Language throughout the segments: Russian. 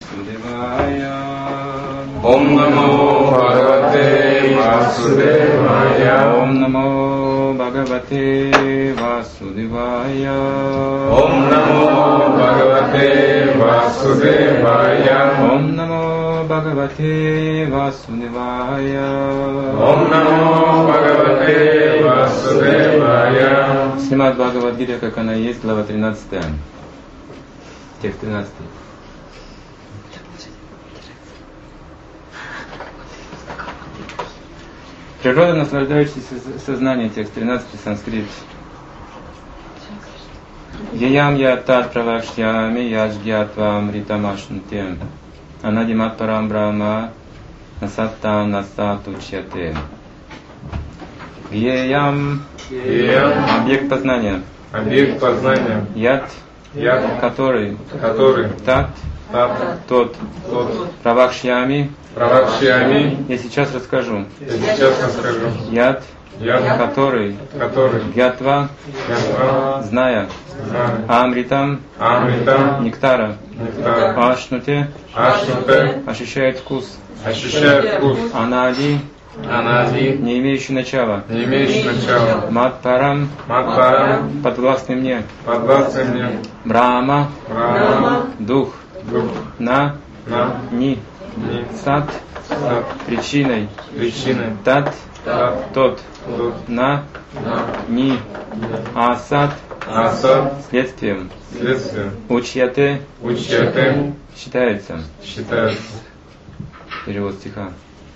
Vasudevaya. Om Namo Bhagavate Vasudevaya. Om Namo Bhagavate Vasudevaya. Om Namo Bhagavate Vasudevaya. Om Namo Bhagavate Vasudevaya. Om Namo Bhagavate Vasudevaya. Шримад Бхагавад-гита, как она есть, глава 13, текст 13. Природа, наслаждающаяся сознание, текст 13, санскрит. Яям я тат правакшьями яджгьятвам ритамашнутем анадимат парам брахма насаттам насатучьяте. Яям объект познания. Объект познания. Яд, который, тат, тот, правакшьями. Я сейчас расскажу. Яд, который, гьятва, зная, амритам, нектара, ашнуте, ощущает вкус, анади, не имеющий начала, мат-парам, подвластный мне, Брахма, дух, ни, сат, причиной, тат, тот, ни, асат, следствием, учьяте, считается. Перевод стиха.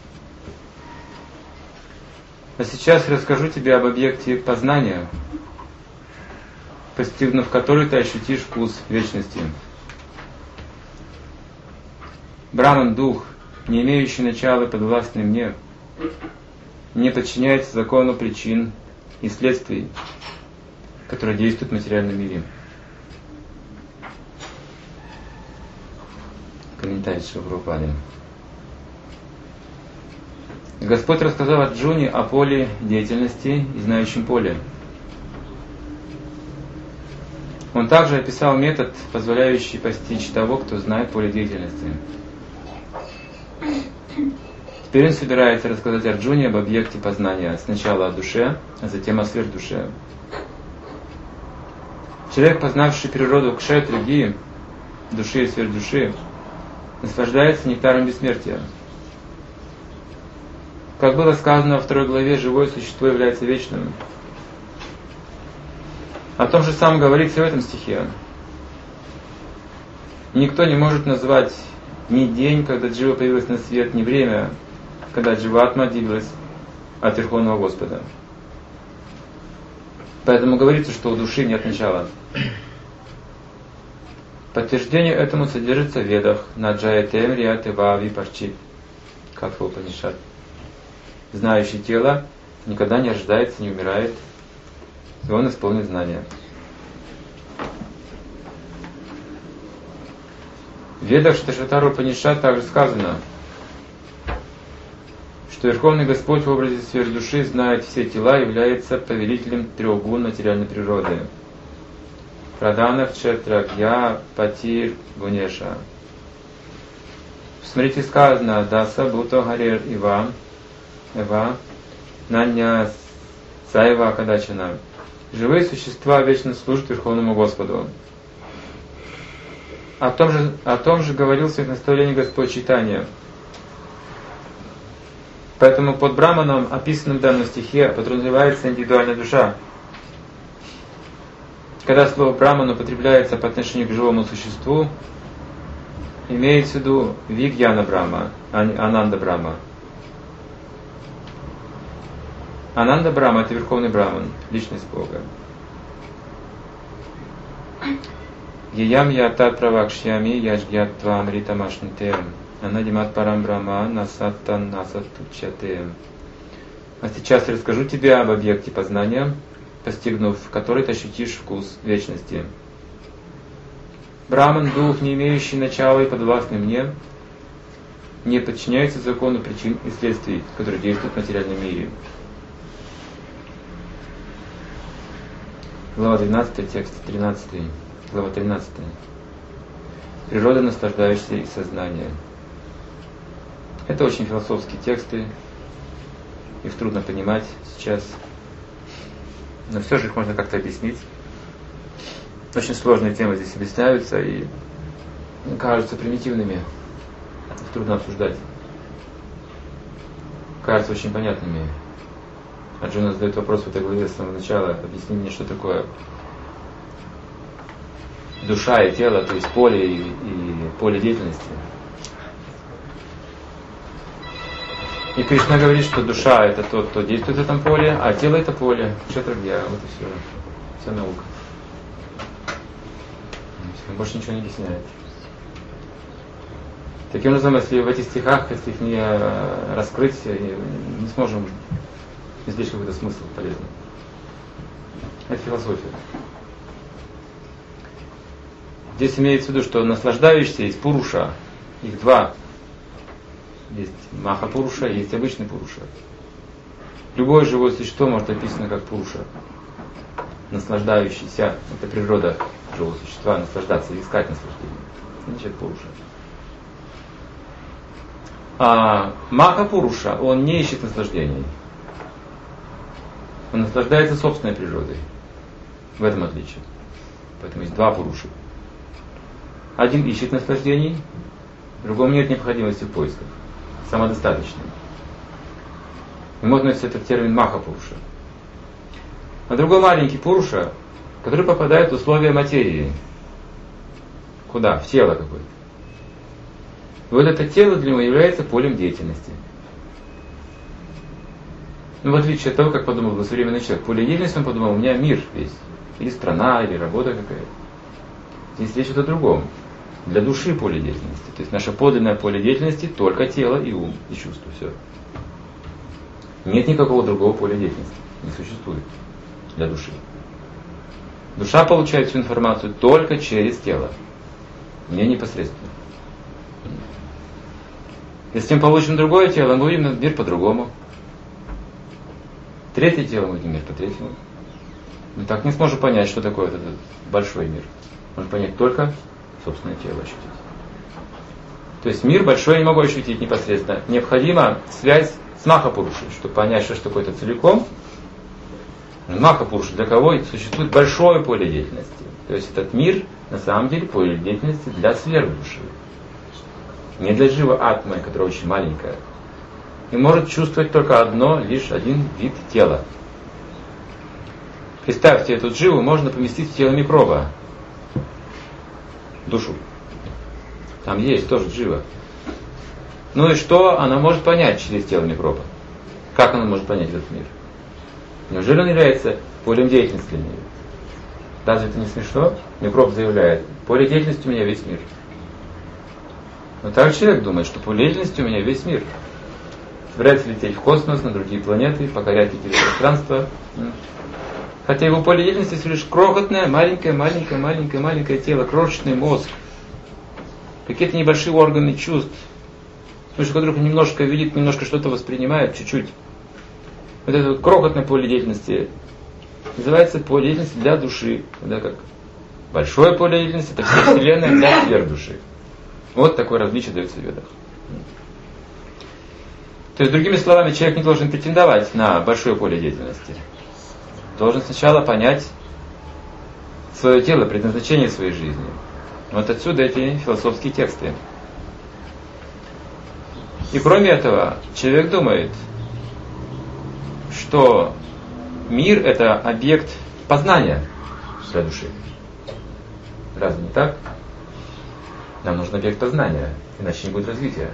А сейчас расскажу тебе об объекте познания, постигнув который ты ощутишь вкус вечности. Браман, дух, не имеющий начала, подвластный мне, не подчиняется закону причин и следствий, которые действуют в материальном мире. Комментарий Шрила Прабхупады. Господь рассказал Арджуне о поле деятельности и знающем поле. Он также описал метод, позволяющий постичь того, кто знает поле деятельности. Теперь он собирается рассказать Арджуне об объекте познания, сначала о душе, а затем о сверхдуше. Человек, познавший природу кшетри, души и сверхдуши, наслаждается нектаром бессмертия. Как было сказано во 2 главе, живое существо является вечным. О том же самом говорится и в этом стихе. Никто не может назвать ни день, когда Джива появилась на свет, ни время, когда Дживатма отделилась от Верховного Господа. Поэтому говорится, что у души нет начала. Подтверждение этому содержится в Ведах Наджаятем Риатева Випарчит, как в Упанишад. Знающий тело никогда не рождается, не умирает, и он исполнит знания. В Ведах Шташватара Упанишад также сказано, что Верховный Господь в образе сверхдуши знает все тела и является повелителем 3 гун материальной природы. Прадана Кшетра Гья Патир Гунеша. В Смрити сказано Даса Буто Харер Ива Нанья Саева Кадачана. Живые существа вечно служат Верховному Господу. О том же говорил в своих наставлениях Господь Чайтанья. Поэтому под Браманом, описанным в данном стихе, подразумевается индивидуальная душа. Когда слово Браман употребляется по отношению к живому существу, имеется в виду Вигьяна Брахма, а не Ананда Брахма. Ананда Брахма — это Верховный Браман, личность Бога. Яям я тат правакшьями яджгьятвам ритамашнутем анадимат парам брахма насаттан насаттучьяте. А сейчас расскажу тебе об объекте познания, постигнув который ты ощутишь вкус вечности. Браман, дух, не имеющий начала и подвластный мне, не подчиняется закону причин и следствий, которые действуют в материальном мире. Глава 12, текст 13, глава 13. природа, наслаждающаяся и сознание. Это очень философские тексты, их трудно понимать сейчас, но все же их можно как-то объяснить. Очень сложные темы здесь объясняются и кажутся примитивными, их трудно обсуждать. Кажутся очень понятными. Арджуна задает вопрос в этой главе с самого начала: объясни мне, что такое душа и тело, то есть поле и поле деятельности. И Кришна говорит, что душа — это тот, кто действует в этом поле, а тело — это поле. Кшетрагья, вот и все. Вся наука. Больше ничего не объясняет. Таким образом, если в этих стихах, если их не раскрыть, не сможем извлечь какой-то смысл полезный. Это философия. Здесь имеется в виду, что наслаждающийся есть пуруша. Их два. Есть маха-пуруша, есть обычный пуруша. Любое живое существо может описано как пуруша. Наслаждающийся. Это природа живого существа. Наслаждаться, искать наслаждение. Значит, пуруша. А маха-пуруша, он не ищет наслаждений. Он наслаждается собственной природой. В этом отличие. Поэтому есть два пуруши. Один ищет наслаждений, другому нет необходимости в поисках. Самодостаточный. И можно относить это в термин маха-пуруша. А другой маленький пуруша, который попадает в условия материи. Куда? В тело какое-то. И вот это тело для него является полем деятельности. Ну, в отличие от того, как подумал современный человек, поле деятельности, он подумал: у меня мир весь. Или страна, или работа какая-то. Здесь речь идет о другом. Для души поле деятельности. То есть наше подлинное поле деятельности только тело и ум, и чувство. Все. Нет никакого другого поля деятельности. Не существует для души. Душа получает всю информацию только через тело. Не непосредственно. Если мы получим другое тело, мы увидим мир по-другому. Третье тело мы увидим мир по-третьему. Мы так не сможем понять, что такое этот большой мир. Можно понять только собственное тело ощутить. То есть мир большой я не могу ощутить непосредственно. Необходима связь с маха-пурушей, чтобы понять, что такое это целиком. Маха-пуруша, для кого существует большое поле деятельности. То есть этот мир на самом деле поле деятельности для сверхдуши. Не для живой атмы, которая очень маленькая. И может чувствовать только лишь один вид тела. Представьте, эту дживу можно поместить в тело микроба. Душу. Там есть тоже джива. Ну и что она может понять через тело микроба? Как она может понять этот мир? Неужели он является полем деятельности для нее? Разве это не смешно? Микроб заявляет: поле деятельности у меня весь мир. Но так человек думает, что поле деятельности у меня весь мир. Собирается лететь в космос, на другие планеты, покорять эти пространства. Хотя его поле деятельности всего лишь крохотное, маленькое тело, крошечный мозг. Какие-то небольшие органы чувств, с помощью которых он немножко видит, немножко что-то воспринимает, чуть-чуть. Вот это вот крохотное поле деятельности называется поле деятельности для души. Да, как большое поле деятельности — это вся вселенная для сверхдуши. Вот такое различие дается в ведах. То есть, другими словами, человек не должен претендовать на большое поле деятельности. Должен сначала понять свое тело, предназначение своей жизни. Вот отсюда эти философские тексты. И кроме этого, человек думает, что мир — это объект познания для души. Разве не так? Нам нужен объект познания, иначе не будет развития.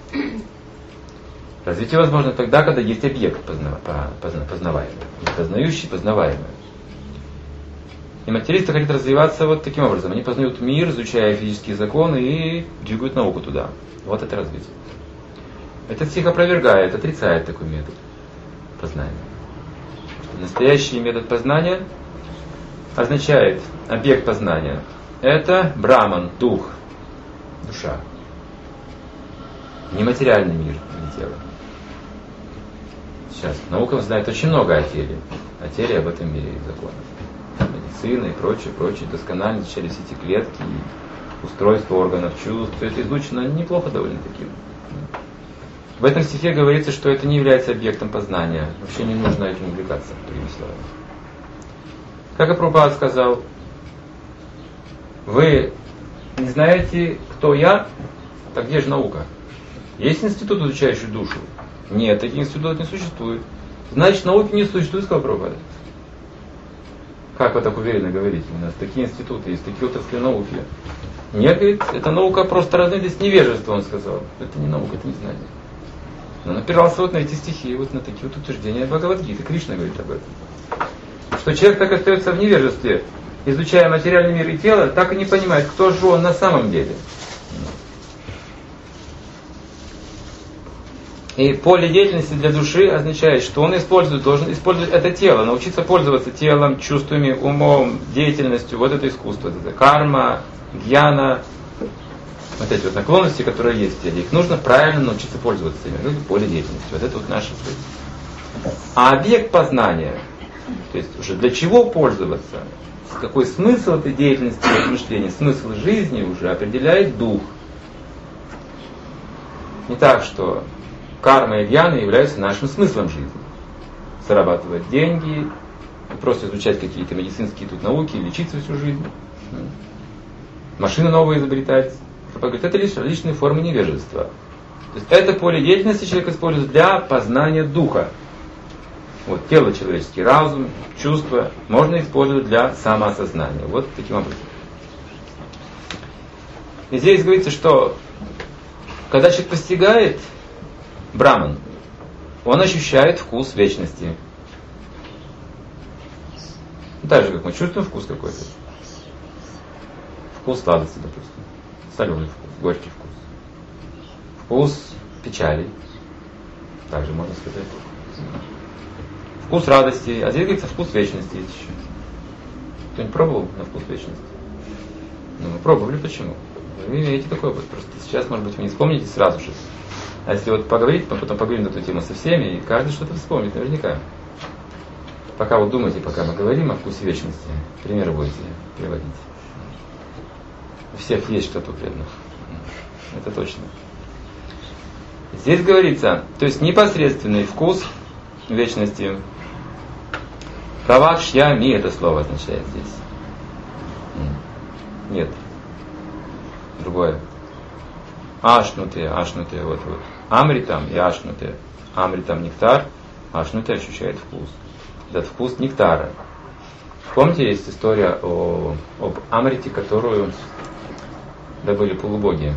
Развитие возможно тогда, когда есть объект познаваемый. Познающий, познаваемый. И материалисты хотят развиваться вот таким образом. Они познают мир, изучая физические законы и двигают науку туда. Вот это развитие. Этот стих опровергает, отрицает такой метод познания. Настоящий метод познания означает объект познания. Это Браман, дух, душа. Нематериальный мир, не тело. Сейчас наука знает очень много о теле. О теле, об этом мире и законах. Медицина и прочее. Досконально изучали все эти клетки, устройство органов чувств. Все это изучено неплохо довольно-таки. В этом стихе говорится, что это не является объектом познания. Вообще не нужно этим увлекаться, другими словами. Как и Прабхупада сказал, вы не знаете, кто я? Так где же наука? Есть институт, изучающий душу? Нет, таких институтов не существует. Значит, науки не существует, сказал Прабхупада. Как вы так уверенно говорите? У нас такие институты есть, такие отрасли науки. Нет, говорит, это наука просто разнылись невежество, он сказал. Это не наука, это не знание. Но он опирался вот на эти стихи, вот на такие вот утверждения Бхагавад-гиты. Кришна говорит об этом. Что человек так остается в невежестве, изучая материальный мир и тело, так и не понимает, кто же он на самом деле. И поле деятельности для души означает, что он должен использовать это тело, научиться пользоваться телом, чувствами, умом, деятельностью. Вот это искусство, это карма, гьяна, вот эти вот наклонности, которые есть в теле. Их нужно правильно научиться пользоваться ими. Это поле деятельности. Вот это вот наша цель. А объект познания, то есть уже для чего пользоваться, какой смысл этой деятельности, размышления, смысл жизни уже определяет дух. Не так, что карма и гьяна являются нашим смыслом жизни. Зарабатывать деньги, просто изучать какие-то медицинские тут науки, лечиться всю жизнь, машины новые изобретать. Это лишь различные формы невежества. То есть это поле деятельности человек использует для познания духа. Вот тело, человеческий разум, чувства можно использовать для самоосознания. Вот таким образом. И здесь говорится, что когда человек постигает Браман, он ощущает вкус вечности. Так же, как мы чувствуем вкус какой-то. Вкус сладости, допустим. Соленый вкус, горький вкус. Вкус печали. Также можно сказать. Вкус радости. А здесь говорится, вкус вечности есть еще. Кто-нибудь пробовал на вкус вечности? Ну, мы пробовали, почему? Вы имеете такой опыт. Просто сейчас, может быть, вы не вспомните сразу же. А если вот поговорить, мы потом поговорим на эту тему со всеми, и каждый что-то вспомнит наверняка. Пока вы думаете, пока мы говорим о вкусе вечности, примеры будете приводить. У всех есть что-то у преданных. Это точно. Здесь говорится, то есть непосредственный вкус вечности. Правакшьями это слово означает здесь. Нет. Другое. Ашнуте, вот. Амритам и ашнуте. Амритам нектар, ашнуте ощущает вкус. Этот вкус нектара. Помните, есть история об амрите, которую добыли полубоги.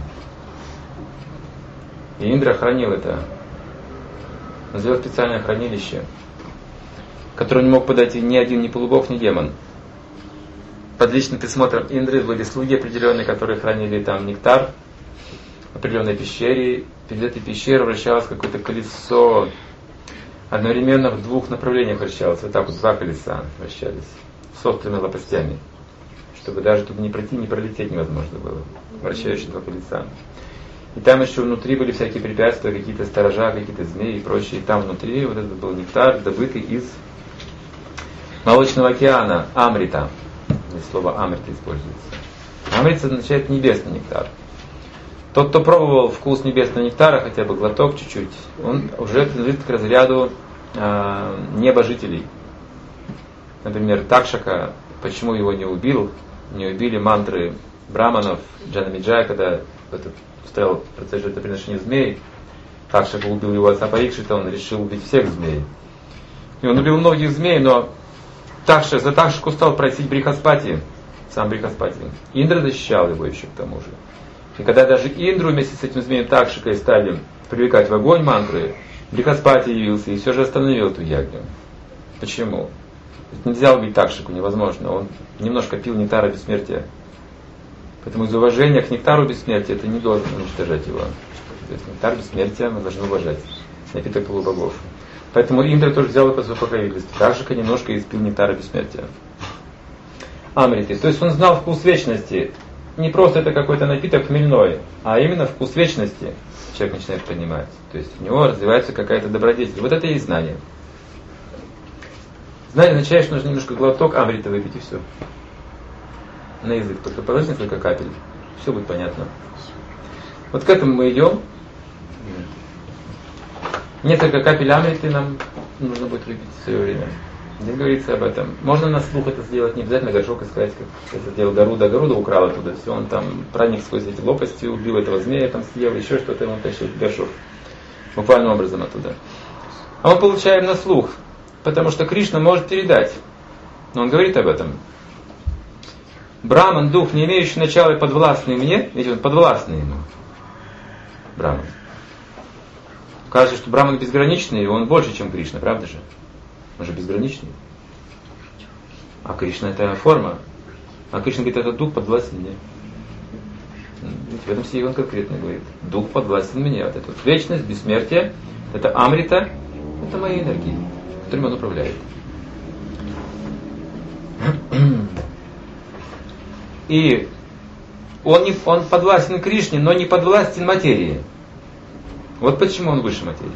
И Индра хранил это. Он сделал специальное хранилище, к которому не мог подойти ни один, ни полубог, ни демон. Под личным присмотром Индры были слуги определенные, которые хранили там нектар в определенной пещере. Перед этой пещерой вращалось какое-то колесо. Одновременно в двух направлениях вращалось. Вот так вот два колеса вращались. С острыми лопастями. Чтобы даже тут не пройти, не пролететь невозможно было. Вращающие два колеса. И там еще внутри были всякие препятствия, какие-то сторожа, какие-то змеи и прочее. И там внутри вот этот был нектар, добытый из молочного океана, амрита. Здесь слово амрита используется. Амрита означает небесный нектар. Тот, кто пробовал вкус небесного нектара, хотя бы глоток чуть-чуть, он уже принадлежит к разряду небожителей. Например, Такшака, почему его не убили мантры браманов, Джанамиджая, когда устроил процесс жертвоприношения змей. Такшака убил его отца Парикшита, он решил убить всех змей. И он убил многих змей, но за Такшаку стал просить Брихаспати, сам Брихаспати. Индра защищал его еще к тому же. И когда даже Индру вместе с этим змеем Такшикой стали привлекать в огонь мантры, Брихаспати явился и все же остановил эту ягню. Почему? Нельзя убить Такшику, невозможно. Он немножко пил нектара бессмертия. Поэтому из уважения к нектару бессмертия ты не должен уничтожать его. То есть нектар бессмертия мы должны уважать. Напиток полубогов. Поэтому Индра тоже взял его под свое покровительство. Такшика немножко испил нектара бессмертия. Амриты. То есть он знал вкус вечности. Не просто это какой-то напиток хмельной, а именно вкус вечности человек начинает понимать. То есть у него развивается какая-то добродетель. Вот это и есть знание. Знание означает, что нужно немножко глоток амрита выпить и все. На язык только положить несколько капель. Все будет понятно. Вот к этому мы идем. Несколько капель амриты нам нужно будет выпить в свое время. Здесь говорится об этом. Можно на слух это сделать, не обязательно горшок искать, как это сделал Гаруда. Гаруда украл оттуда все, он там проник сквозь эти лопасти, убил этого змея, там съел, еще что-то ему тащил горшок. Буквальным образом оттуда. А мы получаем на слух, потому что Кришна может передать. Но он говорит об этом. Браман, дух, не имеющий начала и подвластный мне, ведь он подвластный ему. Браман. Кажется, что Браман безграничный, и он больше, чем Кришна, правда же? Он же безграничный. А Кришна это форма. А Кришна говорит, это дух подвластен мне. В этом стихе он конкретно говорит. Дух подвластен мне. Вот эта вот вечность, бессмертие, это амрита, это мои энергии, которыми он управляет. И он подвластен Кришне, но не подвластен материи. Вот почему он выше материи.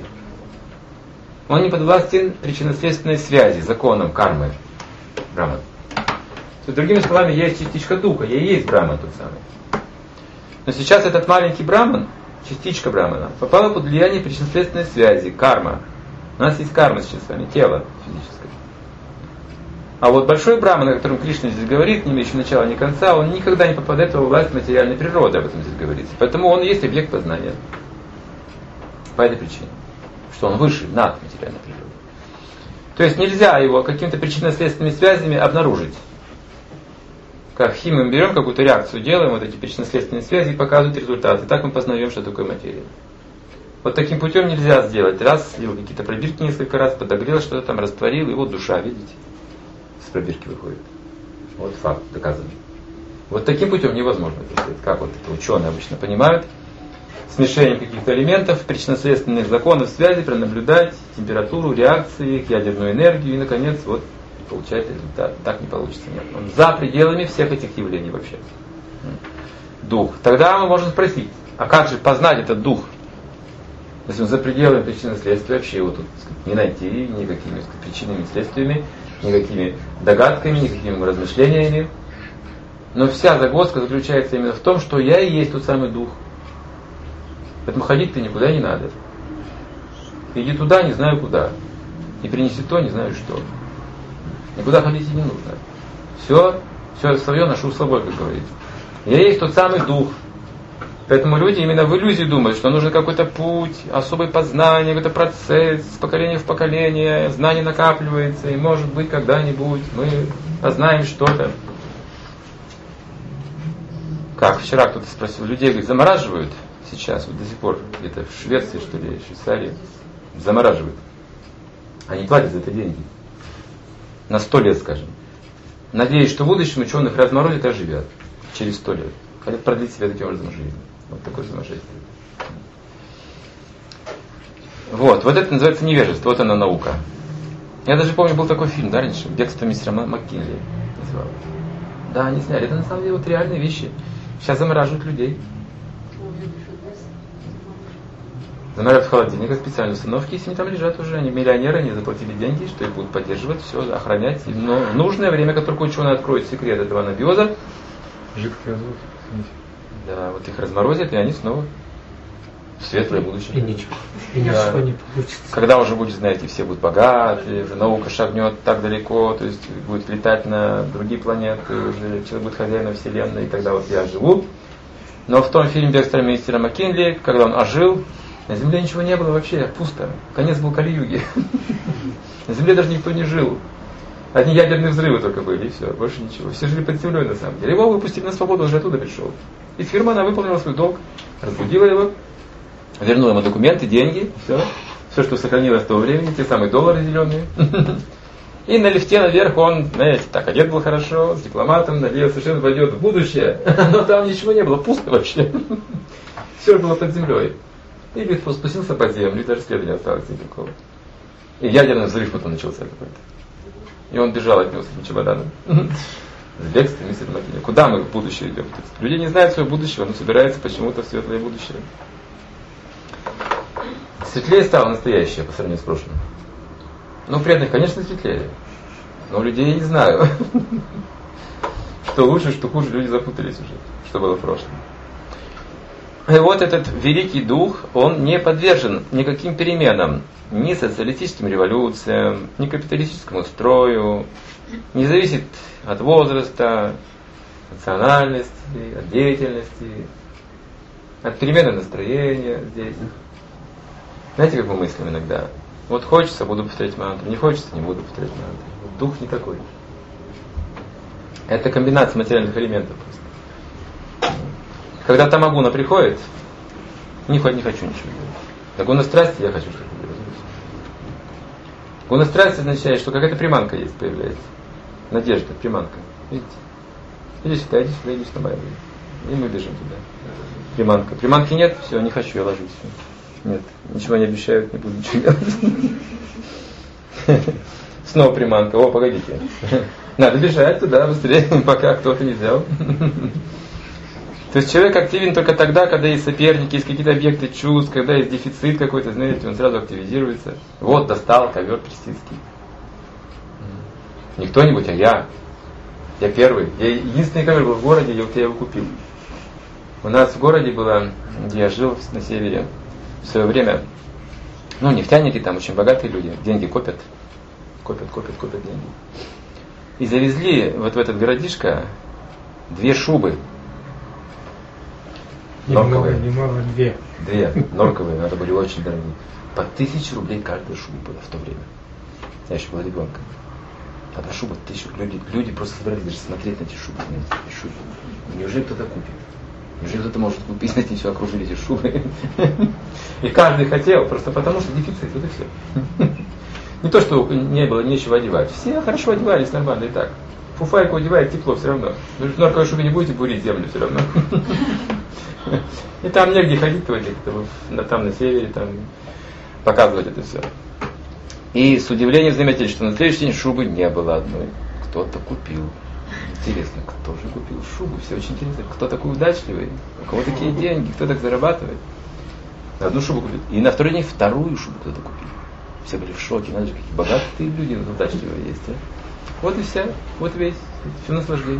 Он не подвластен причинно-следственной связи, законам кармы. Браман. Другими словами, есть частичка духа, я и есть Браман тот самый. Но сейчас этот маленький Браман, частичка Брамана, попала под влияние причинно-следственной связи, карма. У нас есть карма сейчас с вами, тело физическое. А вот большой Браман, о котором Кришна здесь говорит, не имеющий начала ни конца, он никогда не попадает во власть материальной природы, об этом здесь говорится. Поэтому он и есть объект познания. По этой причине. Что он выше, над материальной природой. То есть нельзя его какими-то причинно-следственными связями обнаружить. Как в химии мы берем какую-то реакцию, делаем вот эти причинно-следственные связи и показывают результаты. Так мы познаем, что такое материя. Вот таким путем нельзя сделать. Раз, сделал какие-то пробирки несколько раз, подогрел что-то там, растворил, и вот душа, видите, с пробирки выходит. Вот факт доказанный. Вот таким путем невозможно это сделать. Как вот это ученые обычно понимают. Смешение каких-то элементов, причинно-следственных законов связи, пронаблюдать температуру, реакции, ядерную энергию и, наконец, вот получать результат. Так не получится. Нет. Он за пределами всех этих явлений вообще. Дух. Тогда мы можем спросить, а как же познать этот дух? Если он за пределами причинно-следствия, вообще его тут не найти никакими причинами и следствиями, никакими догадками, никакими размышлениями. Но вся загвоздка заключается именно в том, что я и есть тот самый дух. Поэтому ходить-то никуда не надо. Иди туда, не знаю куда. И принеси то, не знаю что. Никуда ходить и не нужно. Все свое ношу с собой, как говорится. Я есть тот самый дух. Поэтому люди именно в иллюзии думают, что нужен какой-то путь, особое познание, какой-то процесс, с поколения в поколение, знание накапливается, и может быть когда-нибудь мы познаем что-то. Как вчера кто-то спросил, людей, говорит, замораживают сейчас, вот до сих пор, где-то в Швеции, что ли, в Швейцарии, замораживают. Они платят за это деньги. На 100 лет, скажем. Надеюсь, что в будущем ученых разморозят и оживят. Через 100 лет. Хотят продлить себя таким образом жизнь. Вот такое сумасшествие. Вот это называется невежество, вот она наука. Я даже помню, был такой фильм, да, раньше, «Бегство мистера МакКинли» называлось. Да, они сняли. Это на самом деле вот реальные вещи. Сейчас замораживают людей. Замораживают в холодильниках специальные установки, если они там лежат уже, они миллионеры, они заплатили деньги, что их будут поддерживать, все, охранять. Но в нужное время, как только ученые откроют секрет этого анабиоза, жидкий азот. Да, вот их разморозят, и они снова в светлое будущее. И ничего не получится. Когда уже будет, знаете, все будут богаты, уже наука шагнет так далеко, то есть будет летать на другие планеты, уже человек будет хозяином Вселенной, и тогда вот я живу. Но в том фильме «Бегство мистера МакКинли», когда он ожил, на Земле ничего не было вообще, пусто. Конец был Кали-юги. На Земле даже никто не жил. Одни ядерные взрывы только были, и все, больше ничего. Все жили под землей на самом деле. Его выпустили на свободу, он же оттуда пришел. И фирма, она выполнила свой долг, разбудила его, вернула ему документы, деньги, все, что сохранилось в то время, те самые доллары зеленые. И на лифте наверх он, знаете, так одет был хорошо, с дипломатом, надеялся, что он войдет в будущее. Но там ничего не было, пусто вообще. Все было под землей. И лифт спустился под землю, и даже следа не осталось никакого. И ядерный взрыв потом начался какой-то. И он бежал от него с этим чемоданом. С бегством мистера МакКинли. Куда мы в будущее идем? Люди не знают своего будущего, но собираются почему-то в светлое будущее. Светлее стало настоящее по сравнению с прошлым. Ну, преданных, конечно, светлее. Но у людей я не знаю. Что лучше, что хуже, люди запутались уже, что было в прошлом. И вот этот великий дух, он не подвержен никаким переменам, ни социалистическим революциям, ни капиталистическому строю, не зависит от возраста, национальности, от деятельности, от перемены настроения здесь. Знаете, как мы мыслим иногда? Вот хочется, буду повторять мантру, не хочется, не буду повторять мантру. Вот дух не такой. Это комбинация материальных элементов просто. Когда тамагуна приходит, не хочу ничего делать. А гуна страсти я хочу что-то делать. Гуна страсти означает, что какая-то приманка есть, появляется. Надежда, приманка. Видите? Иди сюда, моя жизнь. И мы бежим туда. Приманка. Приманки нет, все, не хочу, я ложусь. Нет, ничего не обещают, не буду ничего делать. Снова приманка. О, погодите. Надо бежать туда быстрее, пока кто-то не взял. То есть человек активен только тогда, когда есть соперники, есть какие-то объекты чувств, когда есть дефицит какой-то, знаете, он сразу активизируется. Вот достал ковер персидский. Не кто-нибудь, а я. Я первый. Я единственный ковер был в городе, я его купил. У нас в городе было, где я жил на севере, в свое время, нефтяники там очень богатые люди, деньги копят деньги. И завезли вот в этот городишко 2 шубы. Норковые. Немного 2. 2 норковые, надо были очень дорогие. По 1000 рублей каждая шуба была в то время. Я еще был ребенком. Одна шуба 1000. Люди просто собрались даже смотреть на эти шубы. Неужели кто-то купит? Неужели кто-то может купить? Знаете, все окружили эти шубы. И каждый хотел, просто потому что дефицит, вот и все. Не то, что не было нечего одевать. Все хорошо одевались, нормально и так. Фуфайку одевает, тепло все равно. В норковой шубе не будете бурить землю все равно. И там негде ходить, там на севере, там показывать это все. И с удивлением заметили, что на следующий день шубы не было одной. Кто-то купил. Интересно, кто же купил шубу? Все очень интересно. Кто такой удачливый? У кого такие деньги? Кто так зарабатывает? Одну шубу купил. И на второй день 2-ю шубу кто-то купил. Все были в шоке. Надо же, какие богатые люди удачливые есть. А? Вот и вся. Вот весь. Все наслаждение.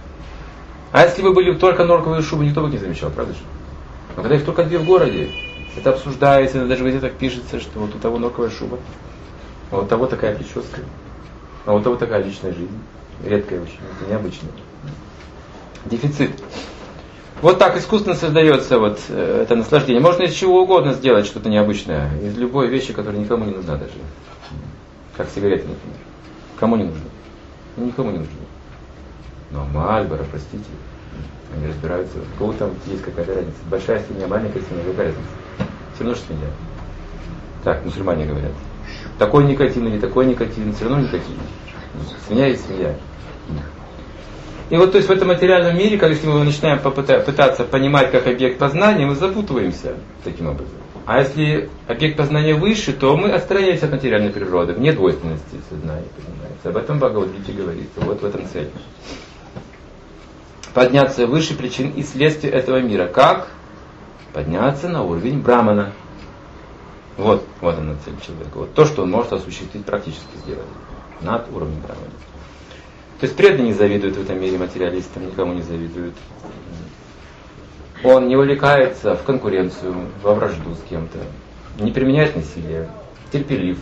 А если бы были только норковые шубы, никто бы не замечал, правда же? Но когда их только 2 в городе, это обсуждается, даже в газетах пишется, что вот у того норковая шуба, а у того такая прическа, а у того такая личная жизнь. Редкая очень, это необычно. Дефицит. Вот так искусственно создается вот это наслаждение. Можно из чего угодно сделать что-то необычное. Из любой вещи, которая никому не нужна даже. Как сигареты, например. Кому не нужны? Никому не нужны. Но Мальборо, простите, они разбираются. У кого там есть какая-то разница. Большая свинья, маленькая свинья, какая разница? Все равно же свинья. Так, мусульмане говорят. Такой никотин или такой никотин, все равно никотин. Свинья и свинья. И вот то есть в этом материальном мире, когда если мы начинаем пытаться понимать как объект познания, мы запутываемся таким образом. А если объект познания выше, то мы отстраняемся от материальной природы, вне двойственности сознания, понимаете. Об этом в Бхагавад-гите говорится. Вот в этом цель. Подняться выше причин и следствий этого мира. Как? Подняться на уровень Брамана. Вот она цель человека. Вот то, что он может осуществить, практически сделать. Над уровнем Брамана. То есть преданные не завидуют в этом мире материалистам, никому не завидуют. Он не увлекается в конкуренцию, во вражду с кем-то. Не применяет насилие. Терпелив.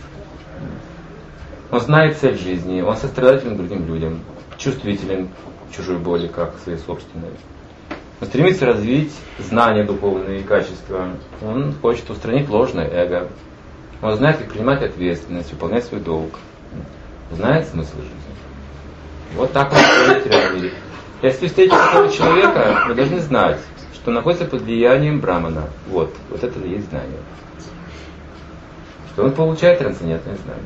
Он знает цель жизни. Он сострадателен другим людям. Чувствителен к чужой боли, как к своей собственной. Он стремится развить знания духовные и качества. Он хочет устранить ложное эго. Он знает, как принимать ответственность, выполнять свой долг. Знает смысл жизни. Вот так он в материальном мире. Если встретите такого человека, вы должны знать, что находится под влиянием Брамана. Вот это и есть знание. Что он получает трансцендентное знание.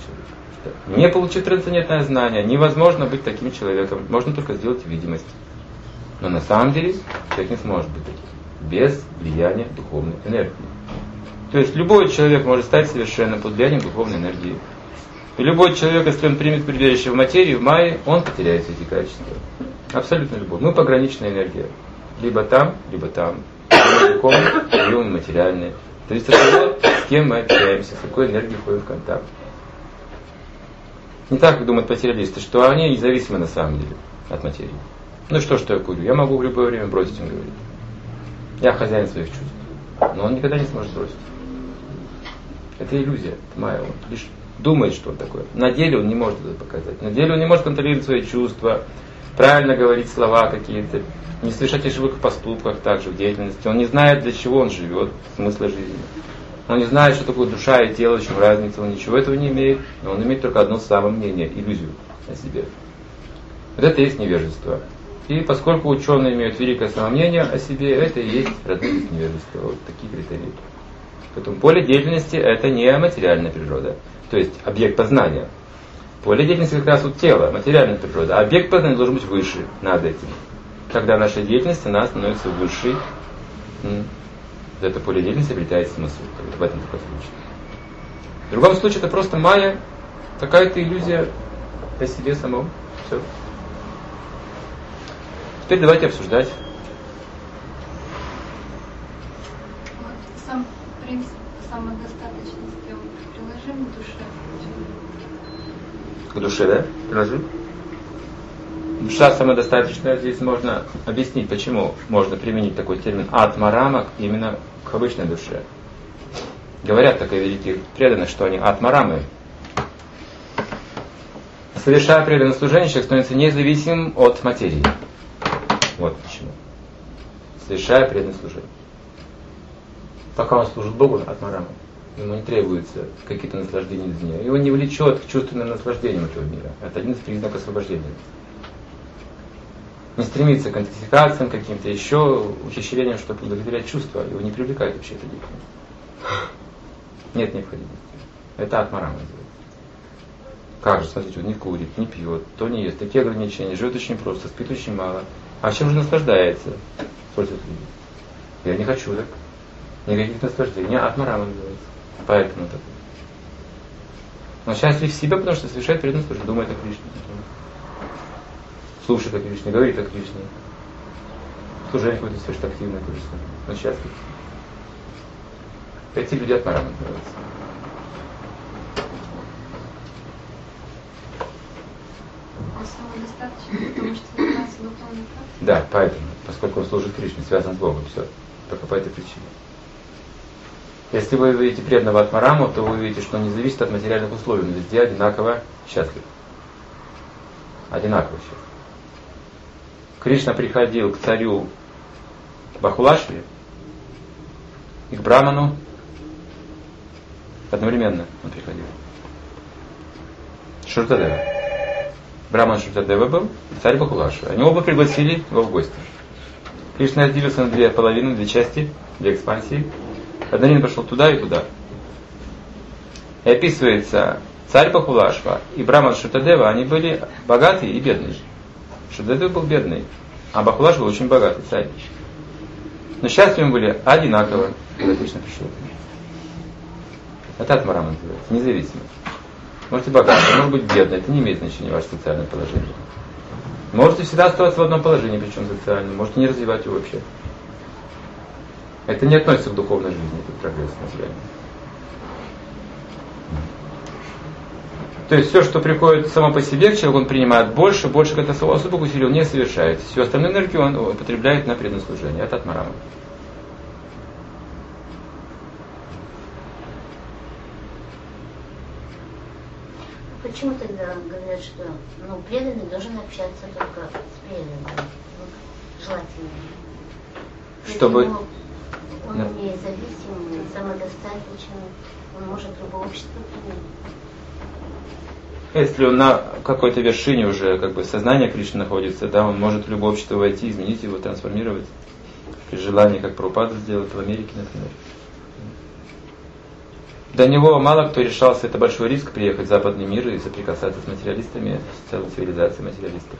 Не получив трансцендентное знание, невозможно быть таким человеком. Можно только сделать видимость. Но на самом деле человек не сможет быть таким. Без влияния духовной энергии. То есть любой человек может стать совершенным под влиянием духовной энергии. И любой человек, если он примет прибежище в материи, в майе, он потеряет эти качества. Абсолютно любой. Мы пограничная энергия. Либо там, либо там. Либо духовная, либо материальная. Зависит от того, с кем мы общаемся, с какой энергией входим в контакт. Не так, как думают материалисты, что они независимы на самом деле от материи. Ну что я курю? Я могу в любое время бросить, он говорит. Я хозяин своих чувств. Но он никогда не сможет бросить. Это иллюзия, это майя. Он лишь думает, что он такое. На деле он не может это показать. На деле он не может контролировать свои чувства, правильно говорить слова какие-то, не совершать ошибок в поступках, также в деятельности. Он не знает, для чего он живет, смысла жизни. Он не знает, что такое душа и тело, в чем разница. Он ничего этого не имеет. Но он имеет только одно самомнение, иллюзию о себе. Вот это и есть невежество. И поскольку ученые имеют великое самомнение о себе, это и есть родные невежества. Вот такие критерии. Поэтому поле деятельности это не материальная природа, то есть объект познания. Поле деятельности как раз вот тело, материальная природа. А объект познания должен быть выше над этим. Когда наша деятельность, она становится высшей, это поле деятельности обретает смысл. В этом таком случае. В другом случае это просто майя, какая-то иллюзия о себе самом. Все. Теперь давайте обсуждать. Сам принцип самодостаточности он приложим к душе. К душе, да? Приложим? Душа самодостаточная, здесь можно объяснить, почему можно применить такой термин атмарама именно к обычной душе. Говорят так о великих преданных, что они атмарамы. Совершая преданное служение, человек становится независимым от материи. Вот почему. Совершая преданное служение. Пока он служит Богу, атмарама, ему не требуется какие-то наслаждения извне. Его не влечет к чувственным наслаждениям этого мира. Это один из признаков освобождения. Не стремится к интоксикациям, каким-то еще ухищрениям, чтобы удовлетворять чувства. Его не привлекает вообще эта деятельность. Нет необходимости. Это атмарама называется. Как же, смотрите, он не курит, не пьет, то не ест, такие ограничения, живет очень просто, спит очень мало. А чем же наслаждается? Пользует людей. Я не хочу так. Никаких наслаждений. Атмарама называется. Поэтому так. Он счастлив в себе, потому что совершает преданное служение, думает о Кришне. Слушает о Кришне, говорит о Кришне. Служение какое-то совершает активное тоже самое. Он счастлив. Эти люди атмарама называются. Самодостаточно, потому что занимается духовной практикой. Да, поэтому, поскольку он служит Кришне, связан с Богом, все. Только по этой причине. Если вы видите преданного атмараму, то вы увидите, что он не зависит от материальных условий, он везде одинаково счастлив. Одинаково счастлив. Кришна приходил к царю Бахулашве и к Браману одновременно он приходил. Шуртадева. Браман Шуртадева был, и царь Бахулашва. Они оба пригласили его в гости. Кришна разделился на две половины, две части, две экспансии. Одновременно пошел туда и туда. И описывается, царь Бахулашва и Браман Шуртадева, они были богатые и бедные. Шуртадева был бедный, а Бахулашва был очень богатый царь. Но счастливы были одинаково, когда Кришна пришел. Это атмарама называется, независимо. Можете богатый, может быть бедный, это не имеет значения ваше социальное положение. Можете всегда оставаться в одном положении, причем социальном, можете не развивать его вообще. Это не относится к духовной жизни, это прогресс материальный. То есть все, что приходит само по себе к человеку, он принимает больше как-то особых усилий он не совершает. Всю остальную энергию он употребляет на преданное служение. Это атмарама. Почему тогда говорят, что преданный должен общаться только с преданным, желательно? Чтобы... Он независимый, самодостаточный, он может любое общество принять. Если он на какой-то вершине уже сознание Кришны находится, да, он может в любое общество войти, изменить его, трансформировать. При желании, как Прабхупада сделал в Америке, например. До него мало кто решался, это большой риск приехать в западный мир и соприкасаться с материалистами, с целой цивилизацией материалистов.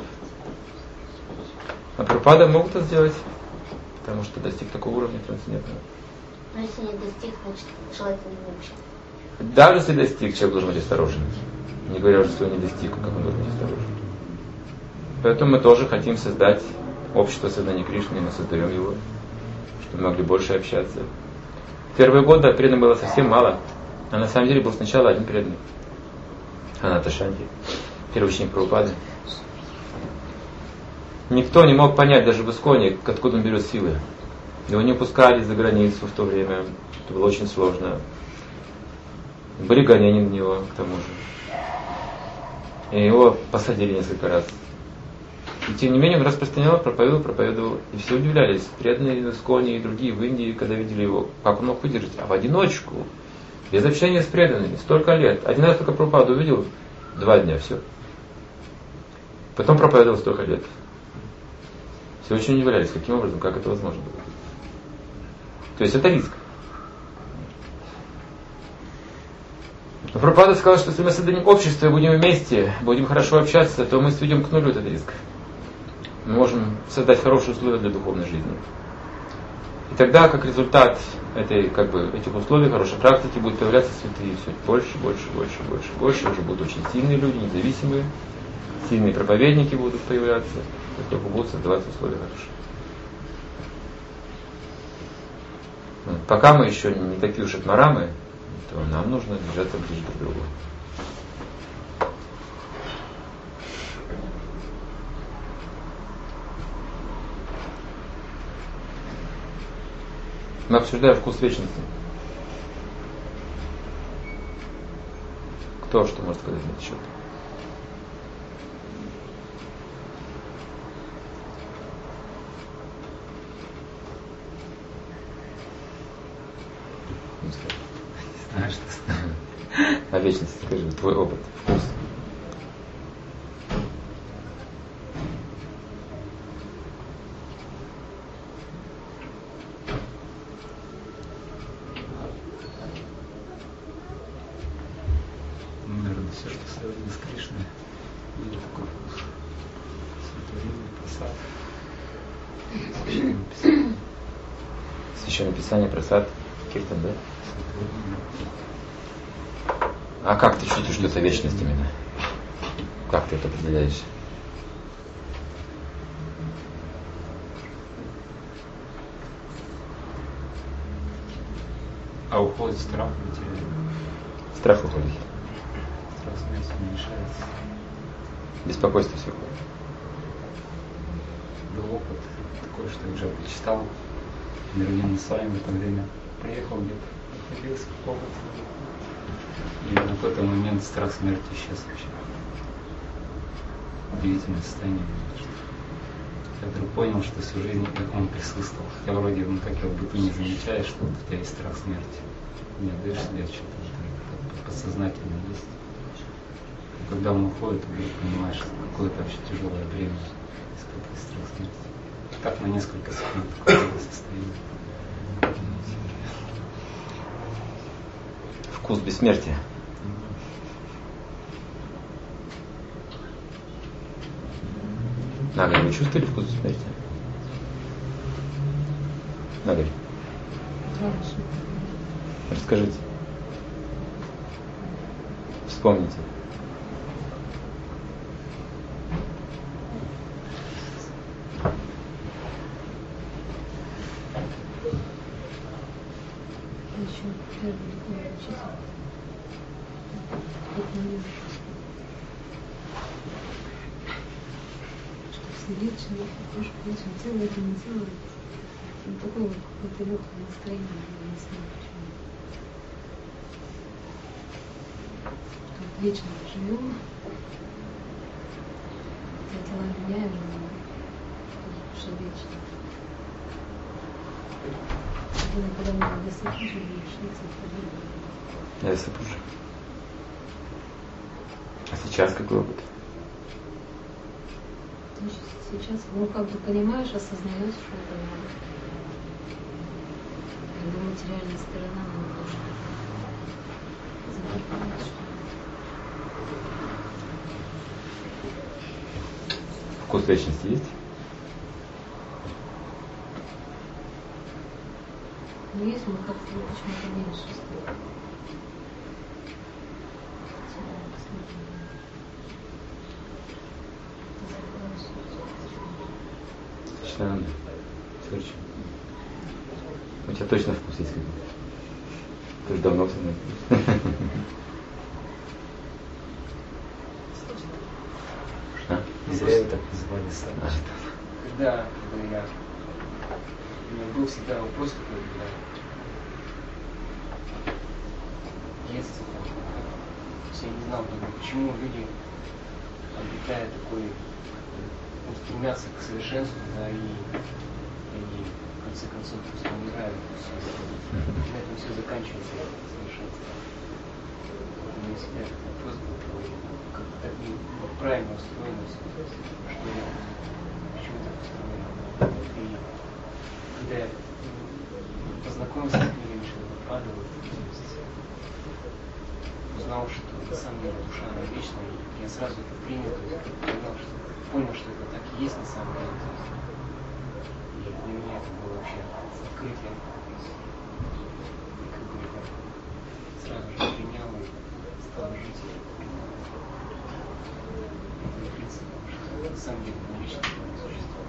А Прабхупада мог это сделать, потому что достиг такого уровня трансцендентного. Но если не достиг, значит желательно не общаться. Даже если достиг, человек должен быть осторожен. Не говоря уже, что он не достиг, как он должен быть осторожен. Поэтому мы тоже хотим создать общество сознания Кришны, и мы создаем его, чтобы мы могли больше общаться. В первые годы преданных было совсем мало, а на самом деле был сначала один преданный. Ананта Шанти, первый ученик Прабхупады. Никто не мог понять, даже в Исконе, откуда он берет силы. Его не пускали за границу в то время. Это было очень сложно. Были гонения на него, к тому же. И его посадили несколько раз. И тем не менее он распространял, проповедовал. И все удивлялись. Преданные в Исконе и другие в Индии, когда видели его, как он мог выдержать. А в одиночку, без общения с преданными, столько лет. Один раз только Прабхупаду увидел, 2 дня, все. Потом проповедовал столько лет. Все очень удивлялись, каким образом, как это возможно было. То есть это риск. Но Прабхупада сказал, что если мы создадим общество и будем вместе, будем хорошо общаться, то мы сведем к нулю этот риск. Мы можем создать хорошие условия для духовной жизни. И тогда, как результат этих условий, хорошей практики, будут появляться святые все больше. Уже будут очень сильные люди, независимые, сильные проповедники будут появляться, только будут создаваться условия хорошие. Пока мы еще не такие уж атмарамы, то нам нужно держаться ближе друг к другу. Мы обсуждаем вкус вечности. Кто что может сказать на этот счет? Не знаю, что О вечности скажи, твой опыт, вкус. наверное, все, что связано с Кришной, и такой вкус. Священное Писание, просад. Священное Писание, просад, киртан, да? А как ты чувствуешь, что это вечность именно? Как ты это определяешь? А уходит страх, материально. Страх уходит. Страх смерти уменьшается. Беспокойство все уходит. Был опыт такой, что я уже прочитал. Нирвана с вами в это время приехал где-то, находился в комнате. И на какой-то момент страх смерти исчез вообще. Удивительное состояние. Я вдруг понял, что всю жизнь он присутствовал. Хотя вроде как бы ты не замечаешь, что у тебя есть страх смерти. Не отдаешь себе отчет, это подсознательно есть. И когда он уходит, ты вдруг понимаешь, что какое-то вообще тяжелое время испытывать страх смерти. Так на несколько секунд такое состояние. Вкус бессмертия. Нагарь, вы чувствовали вкус бессмертия? Нагарь. Расскажите. Вспомните. Еще первый духовный учитель. Что все вечно, тоже вечно, делает и не делает. Ну, такое вот какое-то легкое настроение, я не знаю почему. Что вот вечно живем, хотя дела меняем, но что вечно. Когда мы до Сапужи шли к Сапужи. Я Сапужи. А сейчас какой опыт? Сейчас, как бы понимаешь, осознаешь, что это надо. Когда материальная сторона немножко закипает, что Вкус вечности есть? но есть, но как-то почему-то меньше стало. Странно. Слушай. У тебя точно вкус есть какой-то. Ты же давно со мной. Не зря его так называли сами. когда у меня был всегда вопрос такой, когда в детстве, я не знал, почему люди обретают такой, стремятся к совершенству, да, и в конце концов просто умирают, на этом все заканчивается совершенство. У меня всегда этот вопрос был, как так правильно устроено все, что я, почему так устроено. И когда я познакомился с книгами Шрилапрабхупады, узнал, что на самом деле душа она вечная, и я сразу это принял, то есть понял, что это так и есть на самом деле. И для меня это было вообще открытие. И как бы я сразу же принял и стал жить этим принципом, что на самом деле это вечное существо.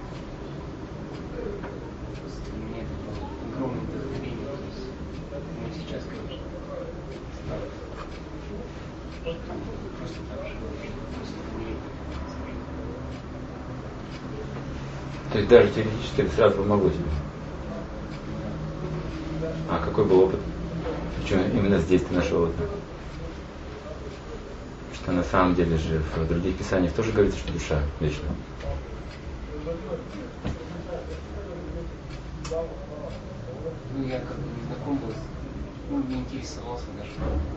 Для меня это было огромное вдохновение. То есть, ну, сейчас, конечно, стало просто так же, просто умереть. То есть даже теоретически это сразу помогло тебе? А какой был опыт? Почему именно здесь ты нашел это? Что на самом деле же в других писаниях тоже говорится, что душа вечна. Ну, я как бы не знаком был, ну, не интересовался даже